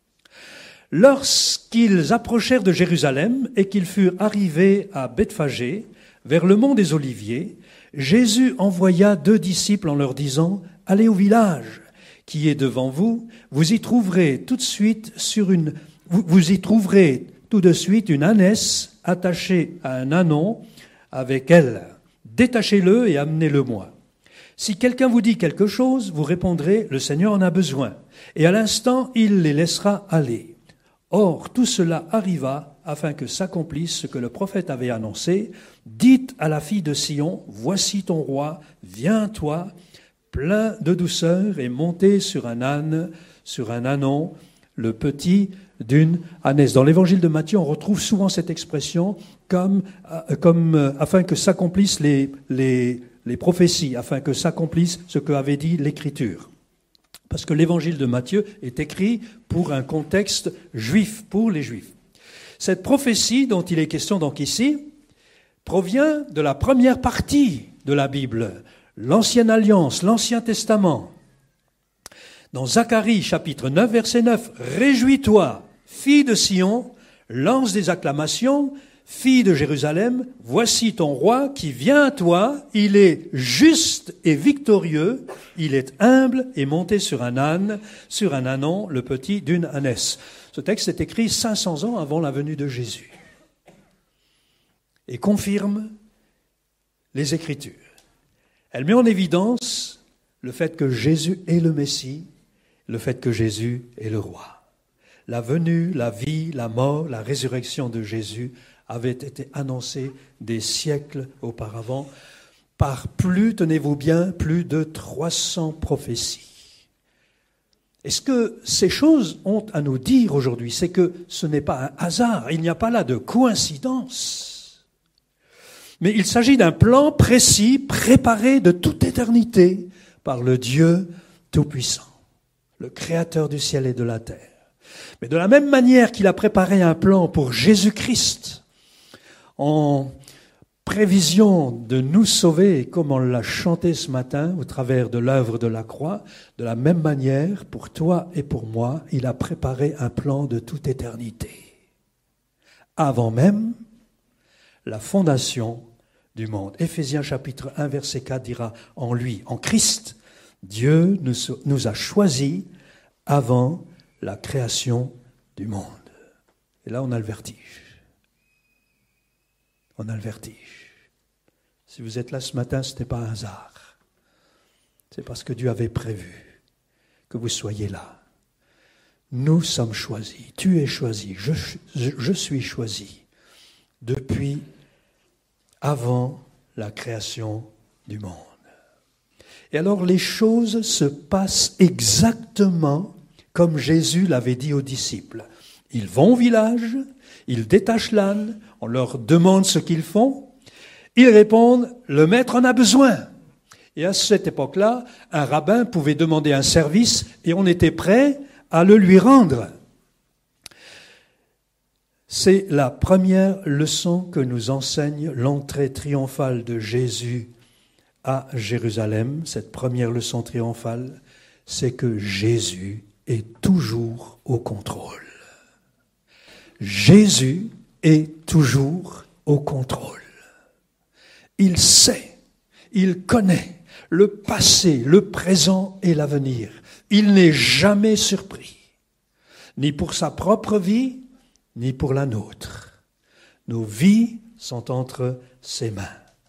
Lorsqu'ils approchèrent de Jérusalem et qu'ils furent arrivés à Bethphagée, vers le mont des Oliviers, Jésus envoya deux disciples en leur disant « Allez au village qui est devant vous, vous y trouverez tout de suite sur une, vous, vous y trouverez tout de suite une ânesse attachée à un ânon avec elle. Détachez-le et amenez-le-moi. Si quelqu'un vous dit quelque chose, vous répondrez « Le Seigneur en a besoin ». Et à l'instant, il les laissera aller. Or, tout cela arriva afin que s'accomplisse ce que le prophète avait annoncé. Dites à la fille de Sion, voici ton roi, viens toi, plein de douceur et monté sur un âne, sur un ânon, le petit d'une ânesse. Dans l'évangile de Matthieu, on retrouve souvent cette expression comme, comme afin que s'accomplissent les, les, les prophéties, afin que s'accomplisse ce que avait dit l'Écriture. Parce que l'évangile de Matthieu est écrit pour un contexte juif, pour les juifs. Cette prophétie dont il est question donc ici provient de la première partie de la Bible, l'Ancienne Alliance, l'Ancien Testament. Dans Zacharie chapitre neuf, verset neuf, « Réjouis-toi, fille de Sion, lance des acclamations, fille de Jérusalem, voici ton roi qui vient à toi, il est juste et victorieux, il est humble et monté sur un âne, sur un ânon, le petit d'une ânesse. » Ce texte est écrit cinq cents ans avant la venue de Jésus et confirme les Écritures. Elle met en évidence le fait que Jésus est le Messie, le fait que Jésus est le roi. La venue, la vie, la mort, la résurrection de Jésus avait été annoncée des siècles auparavant par plus, tenez-vous bien, plus de trois cents prophéties. Et ce que ces choses ont à nous dire aujourd'hui, c'est que ce n'est pas un hasard, il n'y a pas là de coïncidence. Mais il s'agit d'un plan précis, préparé de toute éternité par le Dieu Tout-Puissant, le Créateur du ciel et de la terre. Mais de la même manière qu'il a préparé un plan pour Jésus-Christ, en prévision de nous sauver, comme on l'a chanté ce matin au travers de l'œuvre de la croix, de la même manière, pour toi et pour moi, il a préparé un plan de toute éternité. Avant même la fondation du monde. Éphésiens chapitre un, verset quatre dira, en lui, en Christ, Dieu nous, nous a choisis avant la création du monde. Et là, on a le vertige. On a le vertige. Si vous êtes là ce matin, ce n'est pas un hasard. c'est parce que Dieu avait prévu que vous soyez là. Nous sommes choisis, tu es choisi, je, je, je suis choisi depuis avant la création du monde. Et alors les choses se passent exactement comme Jésus l'avait dit aux disciples. Ils vont au village, ils détachent l'âne, on leur demande ce qu'ils font, ils répondent « le maître en a besoin ». Et à cette époque-là, un rabbin pouvait demander un service et on était prêt à le lui rendre. C'est la première leçon que nous enseigne l'entrée triomphale de Jésus à Jérusalem. Cette première leçon triomphale, c'est que Jésus est toujours au contrôle. Jésus est toujours au contrôle. Il sait, il connaît le passé, le présent et l'avenir. Il n'est jamais surpris, ni pour sa propre vie, ni pour la nôtre. Nos vies sont entre ses mains.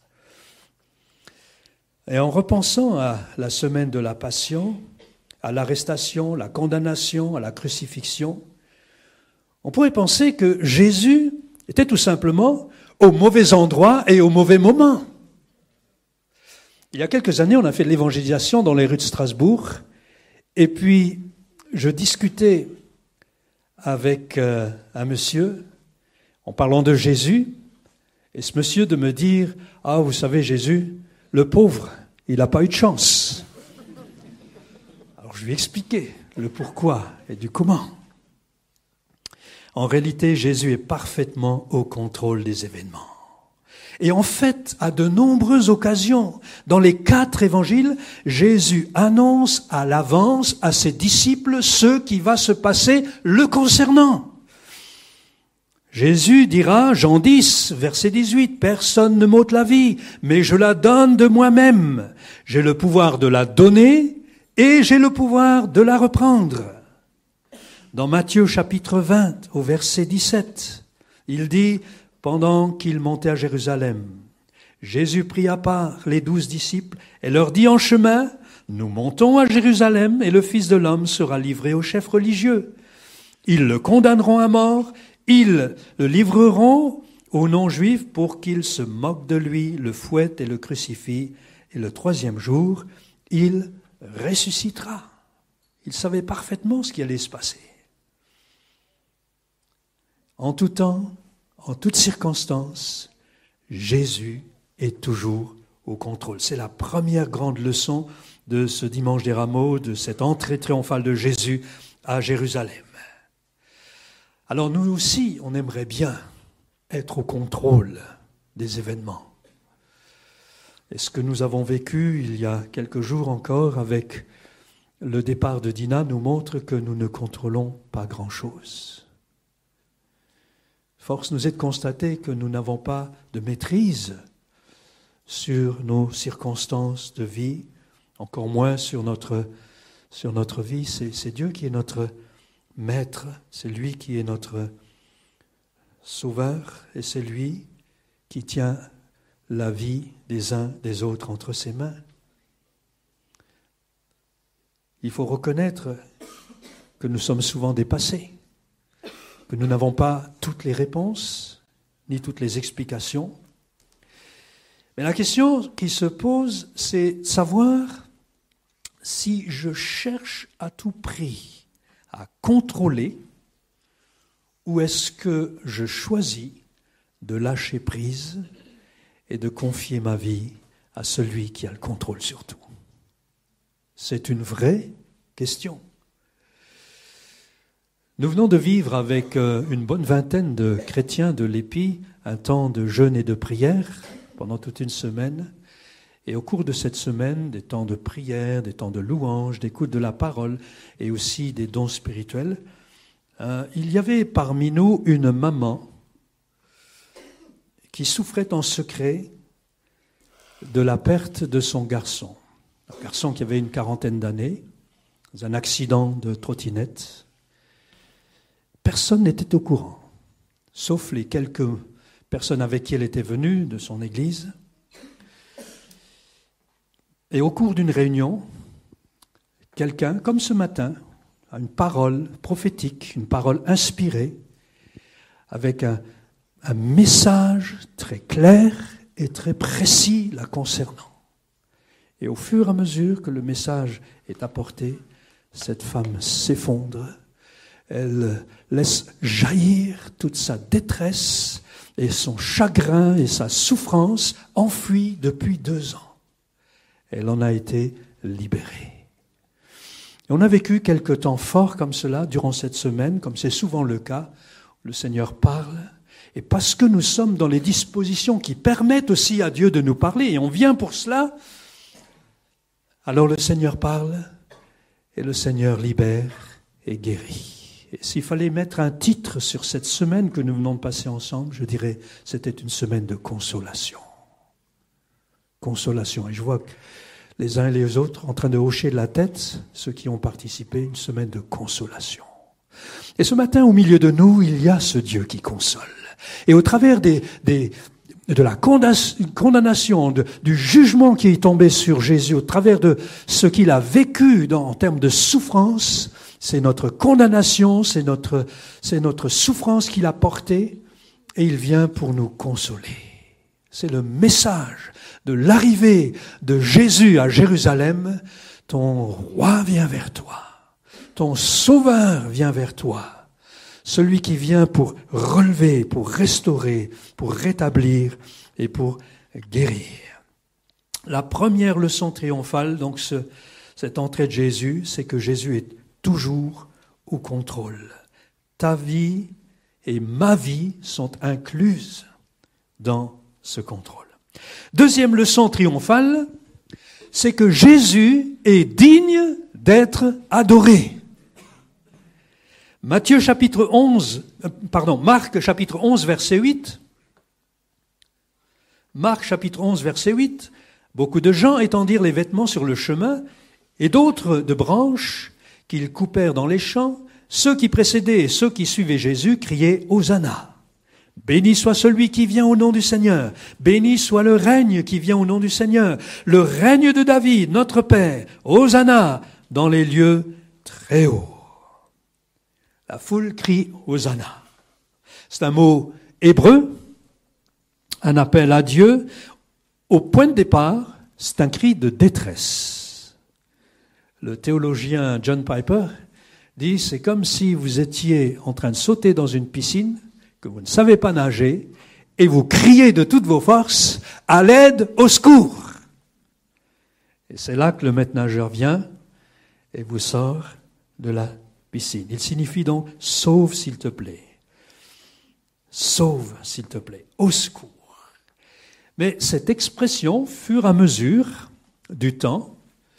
Et en repensant à la semaine de la Passion, à l'arrestation, la condamnation, à la crucifixion, on pourrait penser que Jésus était tout simplement au mauvais endroit et au mauvais moment. Il y a quelques années, on a fait de l'évangélisation dans les rues de Strasbourg, et puis je discutais avec euh, un monsieur en parlant de Jésus, et ce monsieur de me dire « Ah, vous savez, Jésus, le pauvre, il n'a pas eu de chance. » Alors je lui ai expliqué le pourquoi et du comment. En réalité, Jésus est parfaitement au contrôle des événements. Et en fait, à de nombreuses occasions, dans les quatre évangiles, Jésus annonce à l'avance à ses disciples ce qui va se passer le concernant. Jésus dira, Jean dix, verset dix-huit, « Personne ne m'ôte la vie, mais je la donne de moi-même. J'ai le pouvoir de la donner et j'ai le pouvoir de la reprendre. » Dans Matthieu chapitre vingt, au verset dix-sept, il dit, pendant qu'il montait à Jérusalem, Jésus prit à part les douze disciples et leur dit en chemin, « Nous montons à Jérusalem et le Fils de l'homme sera livré aux chefs religieux. Ils le condamneront à mort, ils le livreront aux non-juifs pour qu'ils se moquent de lui, le fouettent et le crucifient. Et le troisième jour, il ressuscitera. » Il savait parfaitement ce qui allait se passer. En tout temps, en toutes circonstances, Jésus est toujours au contrôle. C'est la première grande leçon de ce dimanche des Rameaux, de cette entrée triomphale de Jésus à Jérusalem. Alors nous aussi, on aimerait bien être au contrôle des événements. Et ce que nous avons vécu il y a quelques jours encore avec le départ de Dina nous montre que nous ne contrôlons pas grand-chose. Force nous est de constater que nous n'avons pas de maîtrise sur nos circonstances de vie, encore moins sur notre, sur notre vie. C'est, c'est Dieu qui est notre maître, c'est lui qui est notre sauveur et c'est lui qui tient la vie des uns des autres entre ses mains. Il faut reconnaître que nous sommes souvent dépassés, que nous n'avons pas toutes les réponses, ni toutes les explications. Mais la question qui se pose, c'est savoir si je cherche à tout prix à contrôler ou est-ce que je choisis de lâcher prise et de confier ma vie à celui qui a le contrôle sur tout. C'est une vraie question. Nous venons de vivre avec une bonne vingtaine de chrétiens de l'Épi un temps de jeûne et de prière pendant toute une semaine. Et au cours de cette semaine, des temps de prière, des temps de louange, d'écoute de la parole et aussi des dons spirituels, euh, il y avait parmi nous une maman qui souffrait en secret de la perte de son garçon. Un garçon qui avait une quarantaine d'années, dans un accident de trottinette. Personne n'était au courant, sauf les quelques personnes avec qui elle était venue de son église. Et au cours d'une réunion, quelqu'un, comme ce matin, a une parole prophétique, une parole inspirée, avec un, un message très clair et très précis la concernant. Et au fur et à mesure que le message est apporté, cette femme s'effondre, elle laisse jaillir toute sa détresse et son chagrin et sa souffrance enfouis depuis deux ans. Elle en a été libérée. Et on a vécu quelque temps fort comme cela durant cette semaine, comme c'est souvent le cas. Le Seigneur parle, et parce que nous sommes dans les dispositions qui permettent aussi à Dieu de nous parler, et on vient pour cela, alors le Seigneur parle, et le Seigneur libère et guérit. Et s'il fallait mettre un titre sur cette semaine que nous venons de passer ensemble, je dirais c'était une semaine de consolation. Consolation. Et je vois les uns et les autres en train de hocher la tête, ceux qui ont participé, une semaine de consolation. Et ce matin, au milieu de nous, il y a ce Dieu qui console. Et au travers des, des, de la condamnation, de, du jugement qui est tombé sur Jésus, au travers de ce qu'il a vécu dans, en termes de souffrance, c'est notre condamnation, c'est notre, c'est notre souffrance qu'il a portée, et il vient pour nous consoler. C'est le message de l'arrivée de Jésus à Jérusalem. Ton roi vient vers toi. Ton sauveur vient vers toi, celui qui vient pour relever, pour restaurer, pour rétablir et pour guérir. La première leçon triomphale, donc ce, cette entrée de Jésus, c'est que Jésus est toujours au contrôle. Ta vie et ma vie sont incluses dans ce contrôle. Deuxième leçon triomphale, c'est que Jésus est digne d'être adoré. Matthieu chapitre onze, pardon, Marc chapitre onze, verset huit. Marc chapitre onze, verset huit. Beaucoup de gens étendirent les vêtements sur le chemin, et d'autres de branches qu'ils coupèrent dans les champs. Ceux qui précédaient et ceux qui suivaient Jésus criaient Hosanna. Béni soit celui qui vient au nom du Seigneur. Béni soit le règne qui vient au nom du Seigneur. Le règne de David, notre Père. Hosanna dans les lieux très hauts. La foule crie Hosanna. C'est un mot hébreu, un appel à Dieu. Au point de départ, c'est un cri de détresse. Le théologien John Piper dit, c'est comme si vous étiez en train de sauter dans une piscine, que vous ne savez pas nager, et vous criez de toutes vos forces, à l'aide, au secours. Et c'est là que le maître nageur vient et vous sort de la piscine. Il signifie donc « sauve s'il te plaît ». Sauve s'il te plaît, au secours. Mais cette expression, fur et à mesure du temps,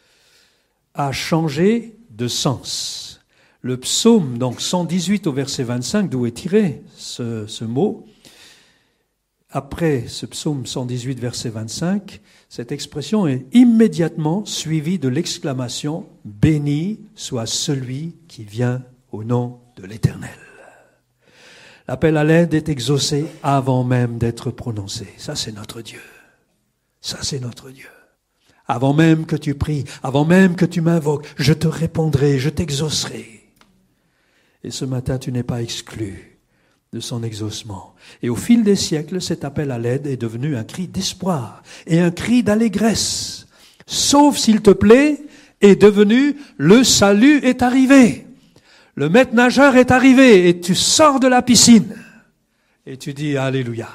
a changé de sens. Le psaume, donc cent dix-huit au verset vingt-cinq, d'où est tiré ce, ce mot, après ce psaume cent dix-huit, verset vingt-cinq, cette expression est immédiatement suivie de l'exclamation « Béni soit celui qui vient au nom de l'Éternel ». L'appel à l'aide est exaucé avant même d'être prononcé. Ça, c'est notre Dieu. Ça, c'est notre Dieu. Avant même que tu pries, avant même que tu m'invoques, je te répondrai, je t'exaucerai. Et ce matin, tu n'es pas exclu de son exaucement. Et au fil des siècles, cet appel à l'aide est devenu un cri d'espoir et un cri d'allégresse. Sauve s'il te plaît est devenu le salut est arrivé. Le maître nageur est arrivé et tu sors de la piscine et tu dis Alléluia.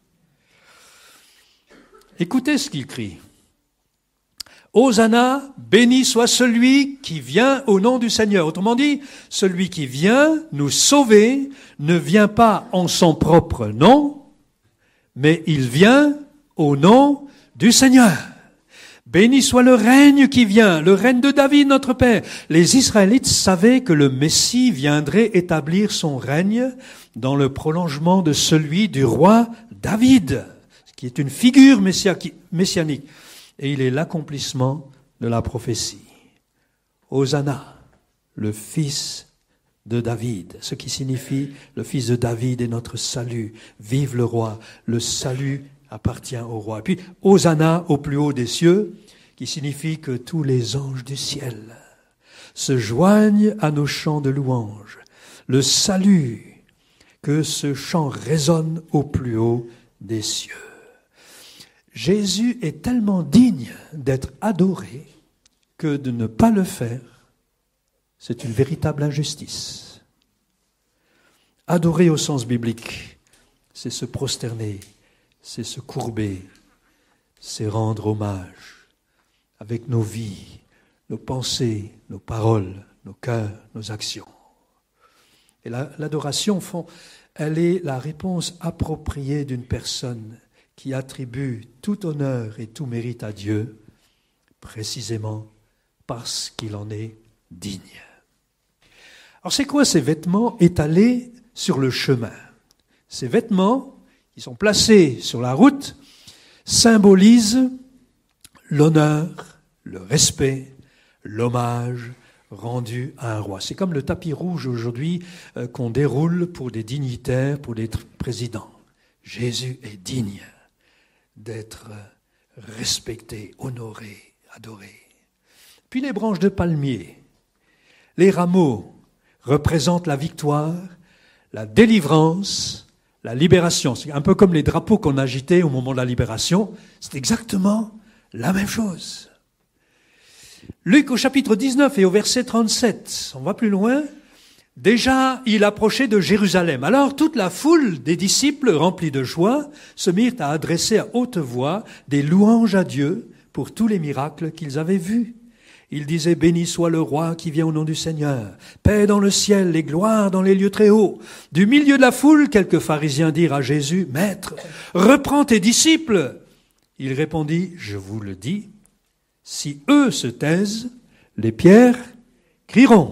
Écoutez ce qu'il crie. Hosanna, béni soit celui qui vient au nom du Seigneur. Autrement dit, celui qui vient nous sauver ne vient pas en son propre nom, mais il vient au nom du Seigneur. Béni soit le règne qui vient, le règne de David, notre Père. Les Israélites savaient que le Messie viendrait établir son règne dans le prolongement de celui du roi David, qui est une figure messianique. Et il est l'accomplissement de la prophétie. Hosanna, le fils de David, ce qui signifie le fils de David est notre salut. Vive le roi, le salut appartient au roi. Et puis, Hosanna au plus haut des cieux, qui signifie que tous les anges du ciel se joignent à nos chants de louange. Le salut, que ce chant résonne au plus haut des cieux. Jésus est tellement digne d'être adoré que de ne pas le faire, c'est une véritable injustice. Adorer au sens biblique, c'est se prosterner, c'est se courber, c'est rendre hommage avec nos vies, nos pensées, nos paroles, nos cœurs, nos actions. Et la, l'adoration, au fond, elle est la réponse appropriée d'une personne qui attribue tout honneur et tout mérite à Dieu, précisément parce qu'il en est digne. Alors c'est quoi ces vêtements étalés sur le chemin? Ces vêtements qui sont placés sur la route symbolisent l'honneur, le respect, l'hommage rendu à un roi. C'est comme le tapis rouge aujourd'hui euh, qu'on déroule pour des dignitaires, pour des présidents. Jésus est digne d'être respecté, honoré, adoré. Puis les branches de palmier, les rameaux représentent la victoire, la délivrance, la libération. C'est un peu comme les drapeaux qu'on agitait au moment de la libération. C'est exactement la même chose. Luc au chapitre dix-neuf et au verset trente-sept, on va plus loin. Déjà, il approchait de Jérusalem. Alors toute la foule des disciples, remplis de joie, se mirent à adresser à haute voix des louanges à Dieu pour tous les miracles qu'ils avaient vus. Ils disaient « Béni soit le roi qui vient au nom du Seigneur, paix dans le ciel et gloire dans les lieux très hauts. » Du milieu de la foule, quelques pharisiens dirent à Jésus « Maître, reprends tes disciples. » Il répondit « Je vous le dis, si eux se taisent, les pierres crieront. »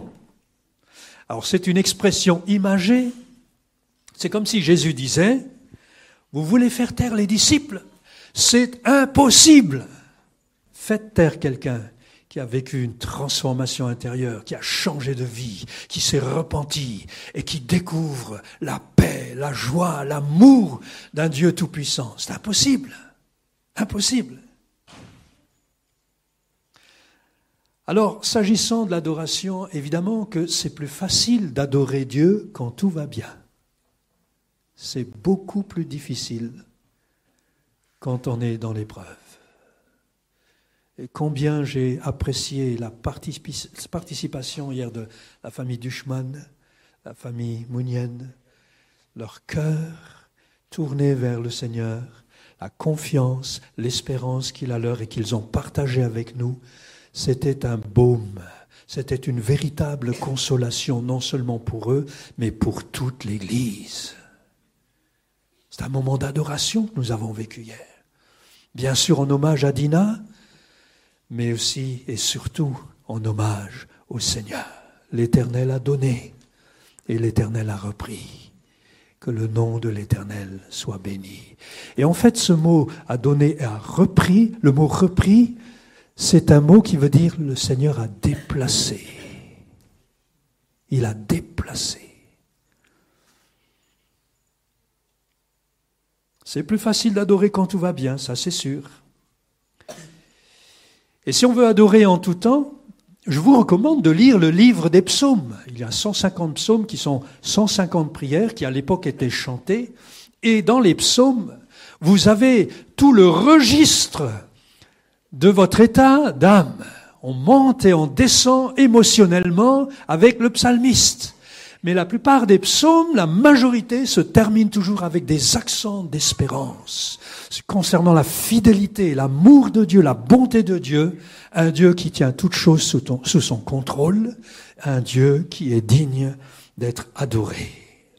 Alors c'est une expression imagée. C'est comme si Jésus disait, vous voulez faire taire les disciples? C'est impossible. Faites taire quelqu'un qui a vécu une transformation intérieure, qui a changé de vie, qui s'est repenti et qui découvre la paix, la joie, l'amour d'un Dieu tout-puissant. C'est impossible. Impossible. Alors, s'agissant de l'adoration, évidemment que c'est plus facile d'adorer Dieu quand tout va bien. C'est beaucoup plus difficile quand on est dans l'épreuve. Et combien j'ai apprécié la participation hier de la famille Duchman, la famille Mounienne, leur cœur tourné vers le Seigneur, la confiance, l'espérance qu'il a leur et qu'ils ont partagé avec nous. C'était un baume, c'était une véritable consolation, non seulement pour eux, mais pour toute l'Église. C'est un moment d'adoration que nous avons vécu hier. Bien sûr en hommage à Dina, mais aussi et surtout en hommage au Seigneur. L'Éternel a donné et l'Éternel a repris. Que le nom de l'Éternel soit béni. Et en fait, ce mot a donné et a repris, le mot repris, c'est un mot qui veut dire le Seigneur a déplacé. Il a déplacé. C'est plus facile d'adorer quand tout va bien, ça c'est sûr. Et si on veut adorer en tout temps, je vous recommande de lire le livre des psaumes. Il y a cent cinquante psaumes qui sont cent cinquante prières qui à l'époque étaient chantées. Et dans les psaumes, vous avez tout le registre de votre état d'âme. On monte et on descend émotionnellement avec le psalmiste. Mais la plupart des psaumes, la majorité, se terminent toujours avec des accents d'espérance. Concernant la fidélité, l'amour de Dieu, la bonté de Dieu, un Dieu qui tient toutes choses sous, ton, sous son contrôle, un Dieu qui est digne d'être adoré.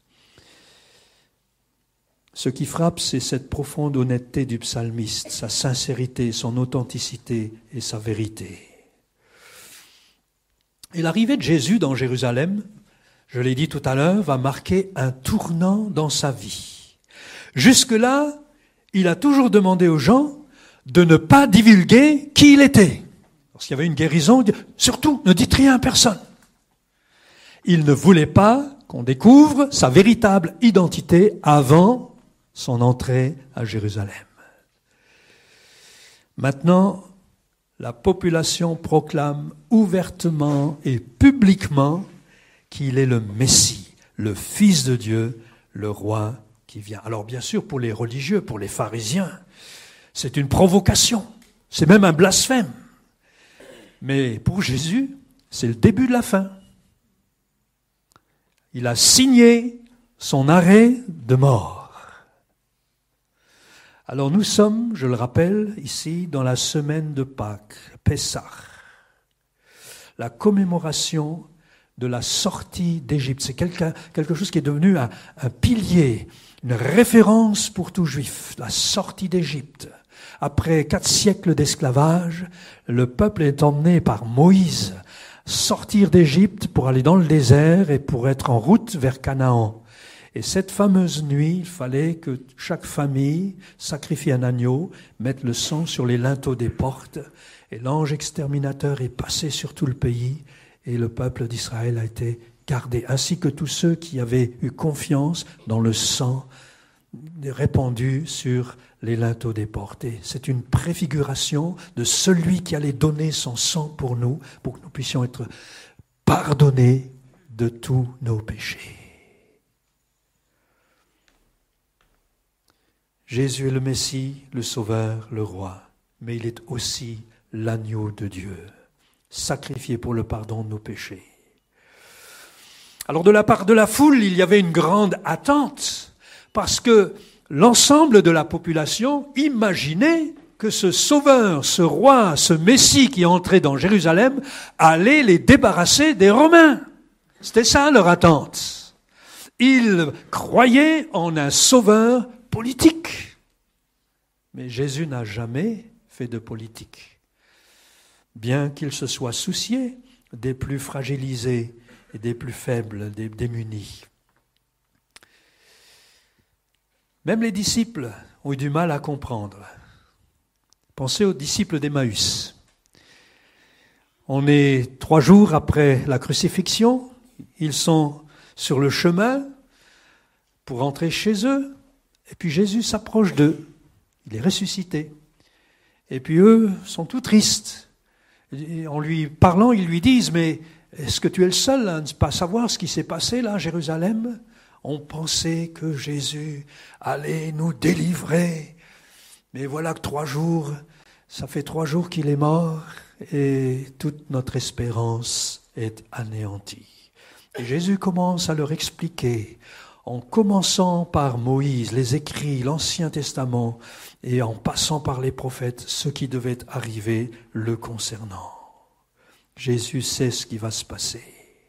Ce qui frappe, c'est cette profonde honnêteté du psalmiste, sa sincérité, son authenticité et sa vérité. Et l'arrivée de Jésus dans Jérusalem, je l'ai dit tout à l'heure, va marquer un tournant dans sa vie. Jusque-là, il a toujours demandé aux gens de ne pas divulguer qui il était. Lorsqu'il y avait une guérison, il dit, surtout, ne dites rien à personne. Il ne voulait pas qu'on découvre sa véritable identité avant son entrée à Jérusalem. Maintenant, la population proclame ouvertement et publiquement qu'il est le Messie, le Fils de Dieu, le roi qui vient. Alors bien sûr, pour les religieux, pour les pharisiens, c'est une provocation, c'est même un blasphème. Mais pour Jésus, c'est le début de la fin. Il a signé son arrêt de mort. Alors nous sommes, je le rappelle, ici dans la semaine de Pâques, Pessah, la commémoration de la sortie d'Égypte. C'est quelque, quelque chose qui est devenu un, un pilier, une référence pour tout juif, la sortie d'Égypte. Après quatre siècles d'esclavage, le peuple est emmené par Moïse sortir d'Égypte pour aller dans le désert et pour être en route vers Canaan. Et cette fameuse nuit, il fallait que chaque famille sacrifie un agneau, mette le sang sur les linteaux des portes, et l'ange exterminateur est passé sur tout le pays, et le peuple d'Israël a été gardé, ainsi que tous ceux qui avaient eu confiance dans le sang répandu sur les linteaux des portes. Et c'est une préfiguration de celui qui allait donner son sang pour nous, pour que nous puissions être pardonnés de tous nos péchés. Jésus est le Messie, le Sauveur, le Roi, mais il est aussi l'agneau de Dieu, sacrifié pour le pardon de nos péchés. Alors de la part de la foule, il y avait une grande attente, parce que l'ensemble de la population imaginait que ce Sauveur, ce Roi, ce Messie qui entrait dans Jérusalem allait les débarrasser des Romains. C'était ça leur attente. Ils croyaient en un Sauveur politique. Mais Jésus n'a jamais fait de politique. Bien qu'il se soit soucié des plus fragilisés et des plus faibles, des démunis. Même les disciples ont eu du mal à comprendre. Pensez aux disciples d'Emmaüs. On est trois jours après la crucifixion. Ils sont sur le chemin pour rentrer chez eux. Et puis Jésus s'approche d'eux. Il est ressuscité. Et puis eux sont tout tristes. Et en lui parlant, ils lui disent, mais est-ce que tu es le seul à ne pas savoir ce qui s'est passé là à Jérusalem ? On pensait que Jésus allait nous délivrer. Mais voilà que trois jours, ça fait trois jours qu'il est mort et toute notre espérance est anéantie. Et Jésus commence à leur expliquer, en commençant par Moïse, les écrits, l'Ancien Testament, et en passant par les prophètes, ce qui devait arriver le concernant. Jésus sait ce qui va se passer.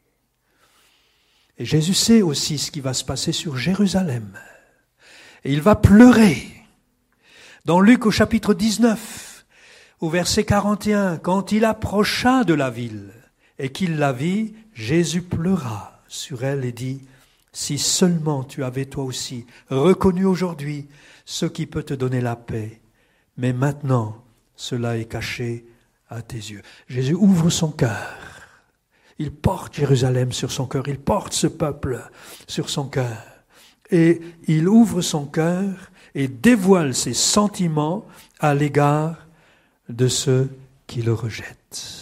Et Jésus sait aussi ce qui va se passer sur Jérusalem. Et il va pleurer. Dans Luc au chapitre dix-neuf, au verset quarante et un, quand il approcha de la ville et qu'il la vit, Jésus pleura sur elle et dit, « Si seulement tu avais toi aussi reconnu aujourd'hui ce qui peut te donner la paix, mais maintenant cela est caché à tes yeux. » Jésus ouvre son cœur. Il porte Jérusalem sur son cœur, il porte ce peuple sur son cœur. Et il ouvre son cœur et dévoile ses sentiments à l'égard de ceux qui le rejettent.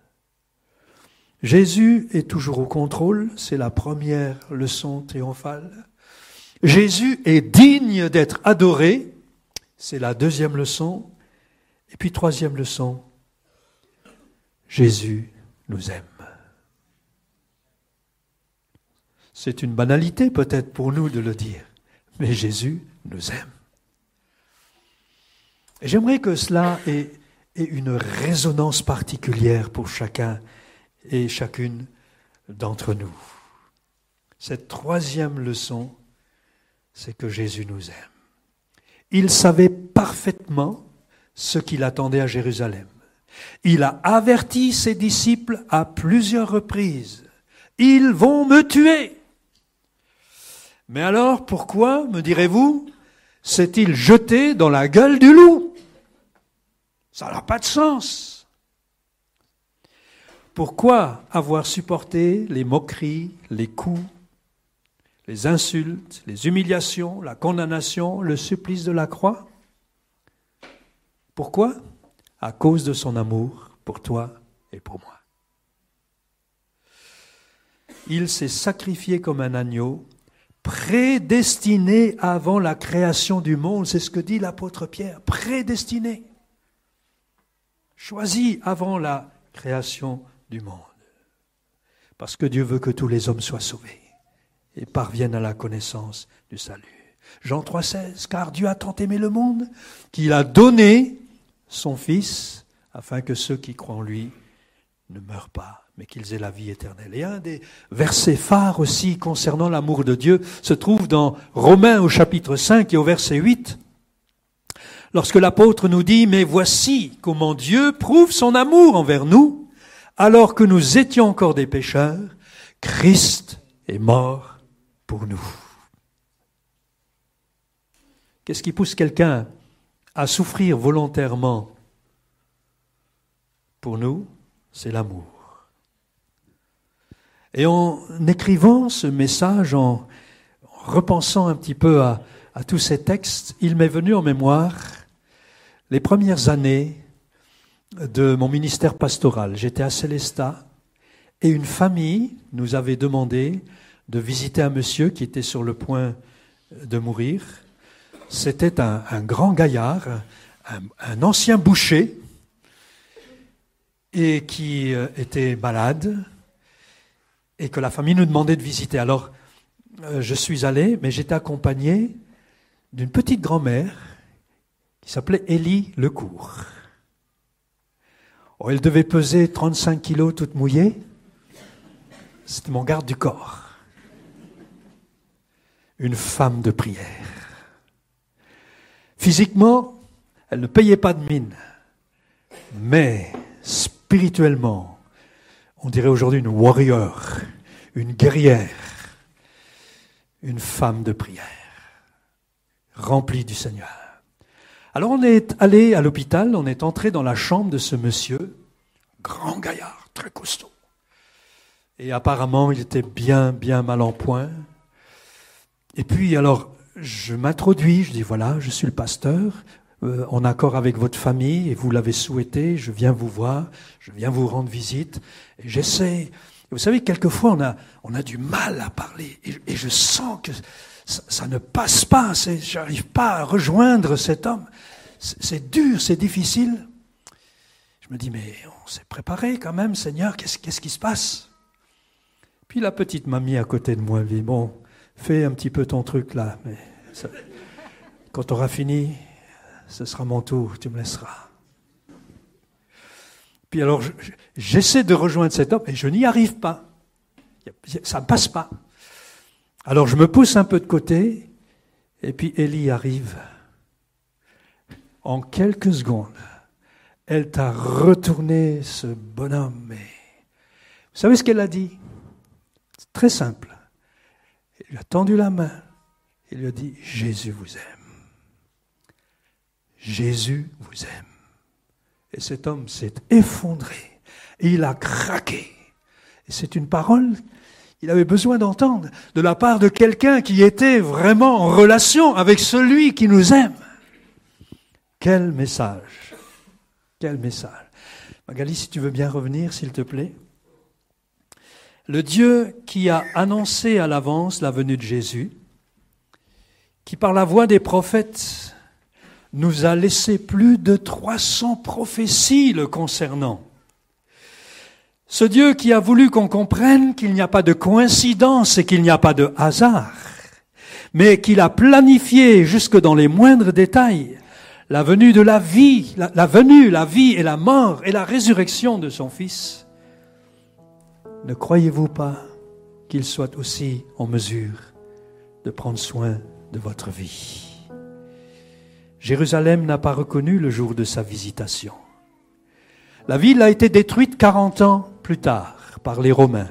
Jésus est toujours au contrôle, c'est la première leçon triomphale. Jésus est digne d'être adoré, c'est la deuxième leçon. Et puis troisième leçon, Jésus nous aime. C'est une banalité peut-être pour nous de le dire, mais Jésus nous aime. Et j'aimerais que cela ait, ait une résonance particulière pour chacun et chacune d'entre nous. Cette troisième leçon, c'est que Jésus nous aime. Il savait parfaitement ce qu'il attendait à Jérusalem. Il a averti ses disciples à plusieurs reprises. Ils vont me tuer. Mais alors, pourquoi, me direz-vous, s'est-il jeté dans la gueule du loup ? Ça n'a pas de sens. Pourquoi avoir supporté les moqueries, les coups, les insultes, les humiliations, la condamnation, le supplice de la croix ? Pourquoi ? à cause de son amour pour toi et pour moi. Il s'est sacrifié comme un agneau, prédestiné avant la création du monde. C'est ce que dit l'apôtre Pierre. Prédestiné. Choisi avant la création du monde. Parce que Dieu veut que tous les hommes soient sauvés et parviennent à la connaissance du salut. Jean trois seize, car Dieu a tant aimé le monde qu'il a donné son Fils afin que ceux qui croient en lui ne meurent pas, mais qu'ils aient la vie éternelle. Et un des versets phares aussi concernant l'amour de Dieu se trouve dans Romains au chapitre cinq et au verset huit, lorsque l'apôtre nous dit « Mais voici comment Dieu prouve son amour envers nous, alors que nous étions encore des pécheurs, Christ est mort pour nous. » Qu'est-ce qui pousse quelqu'un à souffrir volontairement pour nous? C'est l'amour. Et en écrivant ce message, en repensant un petit peu à, à tous ces textes, il m'est venu en mémoire les premières années de mon ministère pastoral. J'étais à Célestat et une famille nous avait demandé de visiter un monsieur qui était sur le point de mourir. C'était un, un grand gaillard, un, un ancien boucher, et qui était malade, et que la famille nous demandait de visiter. Alors, euh, je suis allé, mais j'étais accompagné d'une petite grand-mère qui s'appelait Élie Lecourt. Oh, elle devait peser trente-cinq kilos, toute mouillée. C'était mon garde du corps. Une femme de prière. Physiquement, elle ne payait pas de mine, mais spirituellement, on dirait aujourd'hui une warrior, une guerrière, une femme de prière, remplie du Seigneur. Alors on est allé à l'hôpital, on est entré dans la chambre de ce monsieur, grand gaillard, très costaud. Et apparemment, il était bien, bien mal en point. Et puis alors, je m'introduis, je dis voilà, je suis le pasteur, euh, en accord avec votre famille, et vous l'avez souhaité, je viens vous voir, je viens vous rendre visite, et j'essaie. Vous savez, quelquefois, on a, on a du mal à parler, et, et je sens que ça, ça ne passe pas, c'est, j'arrive pas à rejoindre cet homme. C'est, c'est dur, c'est difficile. Je me dis, mais on s'est préparé quand même, Seigneur, qu'est-ce, qu'est-ce qui se passe? Puis la petite mamie à côté de moi, elle dit, bon, fais un petit peu ton truc là, mais ça, quand tu auras fini, ce sera mon tour, tu me laisseras. Puis alors, je, j'essaie de rejoindre cet homme et je n'y arrive pas. Ça ne passe pas. Alors je me pousse un peu de côté et puis Élie arrive. En quelques secondes, elle t'a retourné ce bonhomme. Mais vous savez ce qu'elle a dit? C'est très simple. Il lui a tendu la main. Il lui a dit, Jésus vous aime. Jésus vous aime. Et cet homme s'est effondré. Et il a craqué. Et c'est une parole qu'il avait besoin d'entendre de la part de quelqu'un qui était vraiment en relation avec celui qui nous aime. Quel message. Quel message. Magali, si tu veux bien revenir, s'il te plaît. Le Dieu qui a annoncé à l'avance la venue de Jésus, qui par la voix des prophètes nous a laissé plus de trois cents prophéties le concernant. Ce Dieu qui a voulu qu'on comprenne qu'il n'y a pas de coïncidence et qu'il n'y a pas de hasard, mais qu'il a planifié jusque dans les moindres détails la venue de la vie, la, la venue, la vie et la mort et la résurrection de son Fils. Ne croyez-vous pas qu'il soit aussi en mesure de prendre soin de votre vie? Jérusalem n'a pas reconnu le jour de sa visitation. La ville a été détruite quarante ans plus tard par les Romains.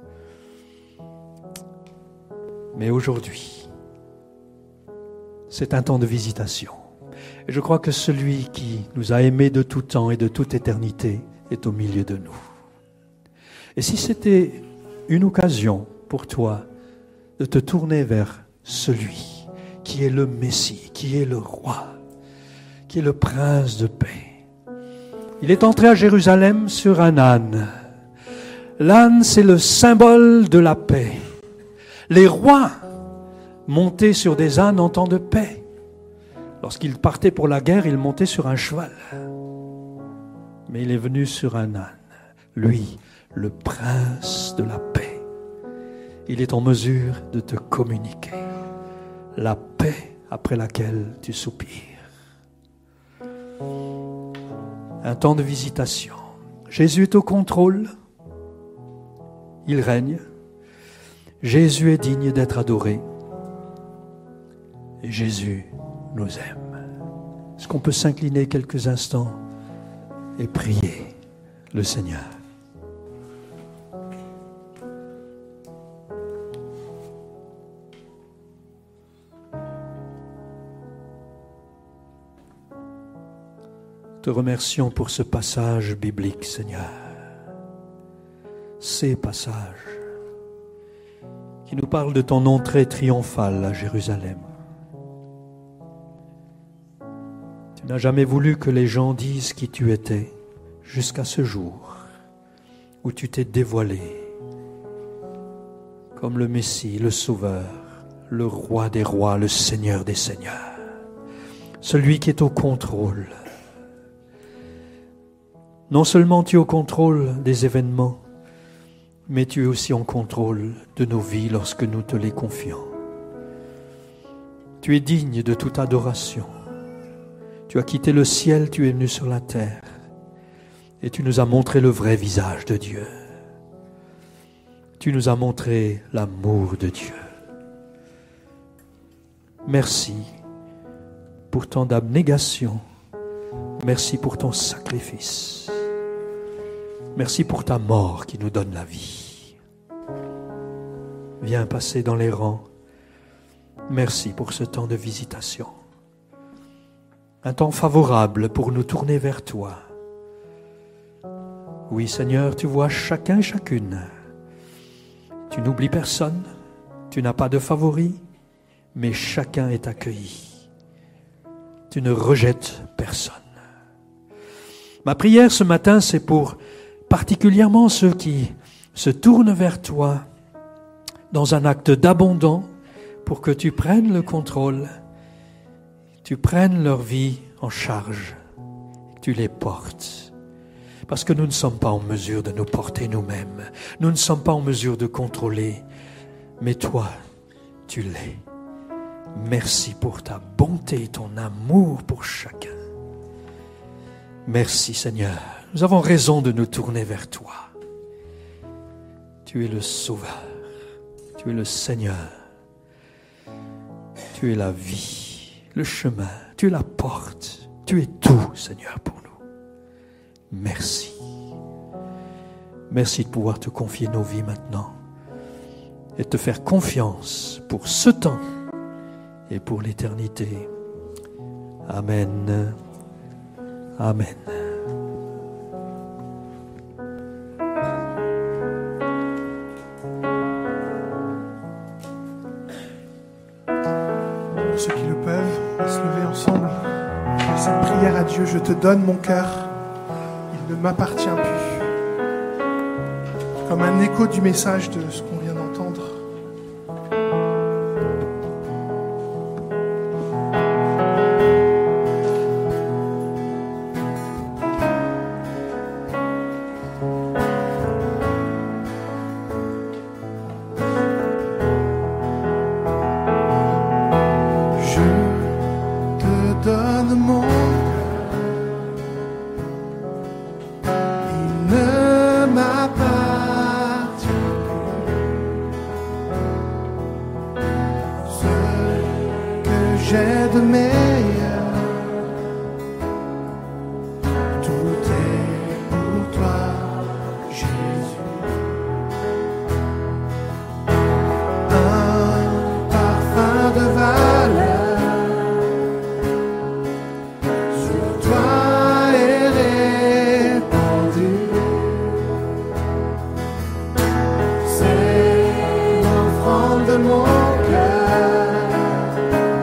Mais aujourd'hui, c'est un temps de visitation. Et je crois que celui qui nous a aimés de tout temps et de toute éternité est au milieu de nous. Et si c'était une occasion pour toi de te tourner vers celui qui est le Messie, qui est le roi, qui est le prince de paix, Il est entré à Jérusalem sur un âne. L'âne, c'est le symbole de la paix. Les rois montaient sur des ânes en temps de paix. Lorsqu'ils partaient pour la guerre, ils montaient sur un cheval. Mais il est venu sur un âne. Lui, le prince de la paix. Il est en mesure de te communiquer la paix après laquelle tu soupires. Un temps de visitation. Jésus est au contrôle. Il règne. Jésus est digne d'être adoré. Et Jésus nous aime. Est-ce qu'on peut s'incliner quelques instants et prier le Seigneur? Te remercions pour ce passage biblique, Seigneur. Ces passages qui nous parlent de ton entrée triomphale à Jérusalem. Tu n'as jamais voulu que les gens disent qui tu étais jusqu'à ce jour où tu t'es dévoilé comme le Messie, le Sauveur, le Roi des rois, le Seigneur des seigneurs, celui qui est au contrôle. Non seulement tu es au contrôle des événements, mais tu es aussi en contrôle de nos vies lorsque nous te les confions. Tu es digne de toute adoration. Tu as quitté le ciel, tu es venu sur la terre et tu nous as montré le vrai visage de Dieu. Tu nous as montré l'amour de Dieu. Merci pour ton abnégation. Merci pour ton sacrifice. Merci pour ta mort qui nous donne la vie. Viens passer dans les rangs. Merci pour ce temps de visitation. Un temps favorable pour nous tourner vers toi. Oui, Seigneur, tu vois chacun, chacune. Tu n'oublies personne. Tu n'as pas de favoris, mais chacun est accueilli. Tu ne rejettes personne. Ma prière ce matin, c'est pour particulièrement ceux qui se tournent vers toi dans un acte d'abandon pour que tu prennes le contrôle, tu prennes leur vie en charge, que tu les portes. Parce que nous ne sommes pas en mesure de nous porter nous-mêmes. Nous ne sommes pas en mesure de contrôler. Mais toi, tu l'es. Merci pour ta bonté, ton amour pour chacun. Merci Seigneur. Nous avons raison de nous tourner vers toi. Tu es le Sauveur. Tu es le Seigneur. Tu es la vie, le chemin. Tu es la porte. Tu es tout, Seigneur, pour nous. Merci. Merci de pouvoir te confier nos vies maintenant et te faire confiance pour ce temps et pour l'éternité. Amen. Amen. Ceux qui le peuvent, on va se lever ensemble. Cette prière à Dieu, je te donne mon cœur, il ne m'appartient plus. Comme un écho du message de ce qu'on vient d'entendre.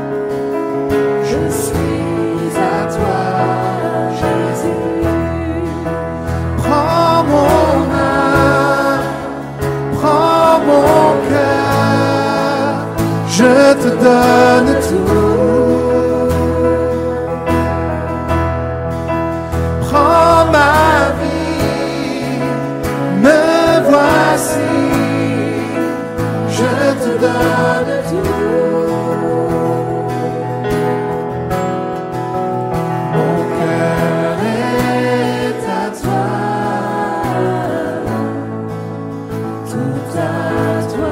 Je suis à toi, Jésus. te donne tout. Prends ma vie, me voici, je te donne tout. Mon cœur est à toi, tout à toi.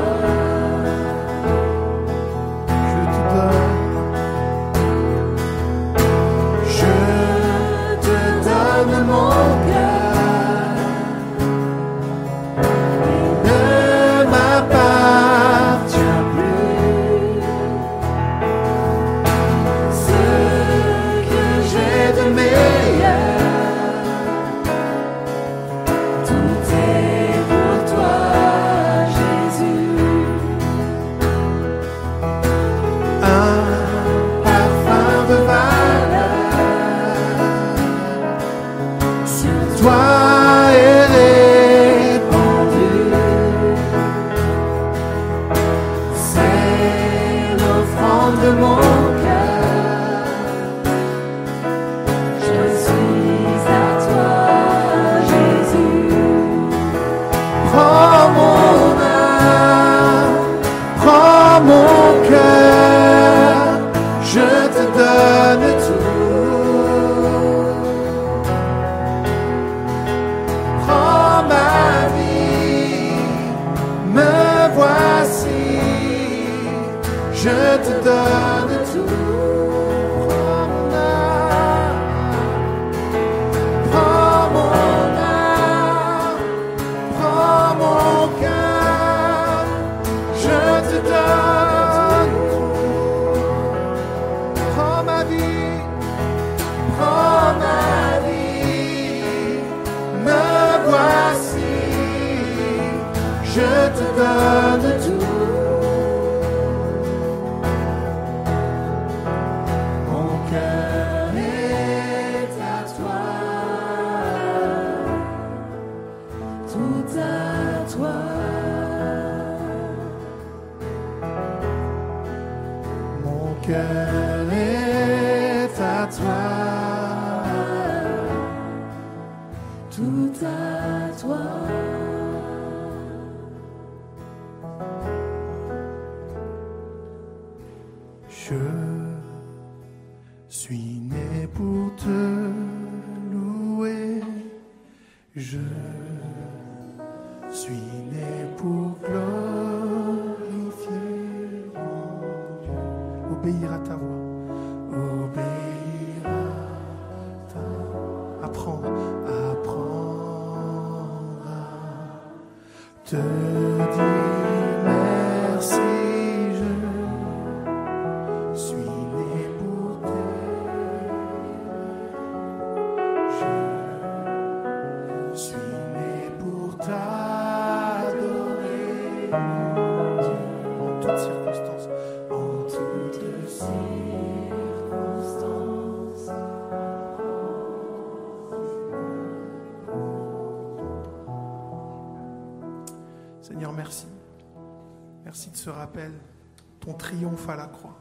Seigneur, merci. Merci de ce rappel, ton triomphe à la croix.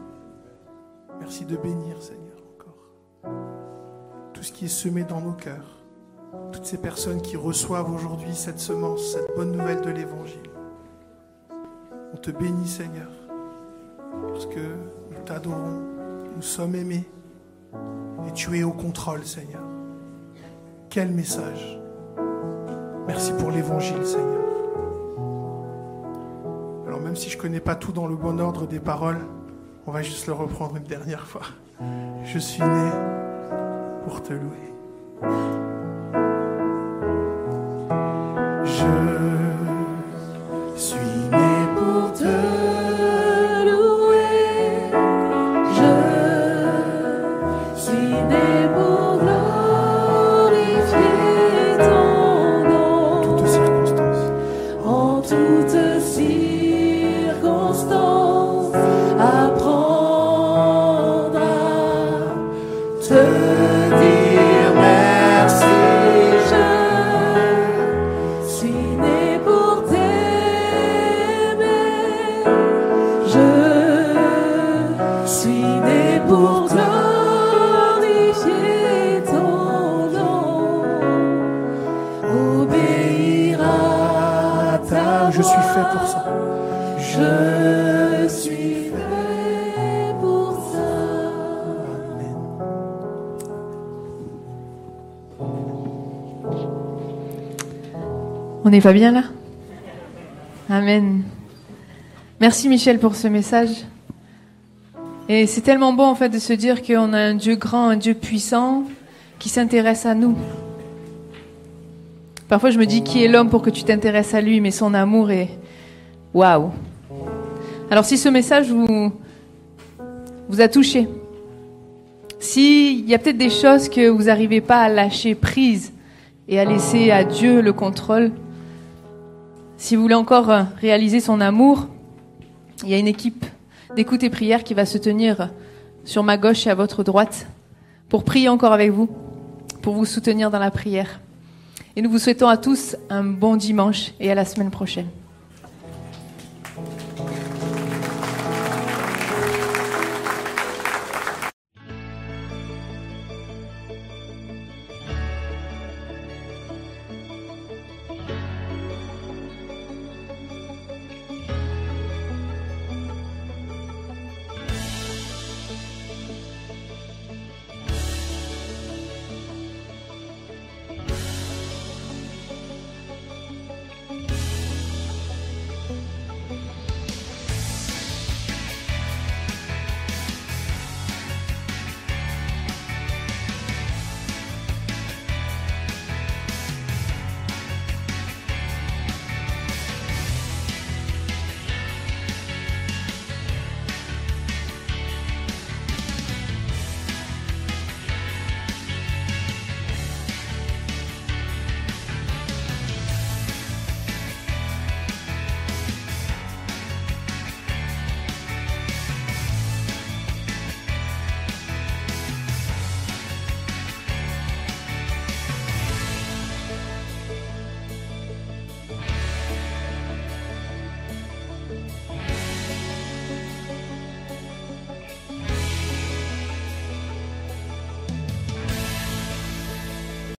Merci de bénir, Seigneur, encore tout ce qui est semé dans nos cœurs, toutes ces personnes qui reçoivent aujourd'hui cette semence, cette bonne nouvelle de l'Évangile. On te bénit, Seigneur, parce que nous t'adorons, nous sommes aimés et tu es au contrôle, Seigneur. Quel message! Merci pour l'Évangile, Seigneur. Alors même si je ne connais pas tout dans le bon ordre des paroles, on va juste le reprendre une dernière fois. Je suis né pour te louer. Je suis né pour te louer. Je suis né pour glorifier ton nom. En toutes circonstances. En toutes circonstances, apprendre à te dire merci. Je suis né ça, je suis fait pour ça. Je suis fait pour ça. Amen. On n'est pas bien là? Amen. Merci Michel pour ce message. Et c'est tellement bon en fait de se dire qu'on a un Dieu grand, un Dieu puissant qui s'intéresse à nous. Parfois je me dis qui est l'homme pour que tu t'intéresses à lui, mais son amour est waouh. Alors si ce message vous vous a touché, s'il y a peut-être des choses que vous n'arrivez pas à lâcher prise et à laisser à Dieu le contrôle, si vous voulez encore réaliser son amour, il y a une équipe d'écoute et prière qui va se tenir sur ma gauche et à votre droite pour prier encore avec vous, pour vous soutenir dans la prière. Et nous vous souhaitons à tous un bon dimanche et à la semaine prochaine.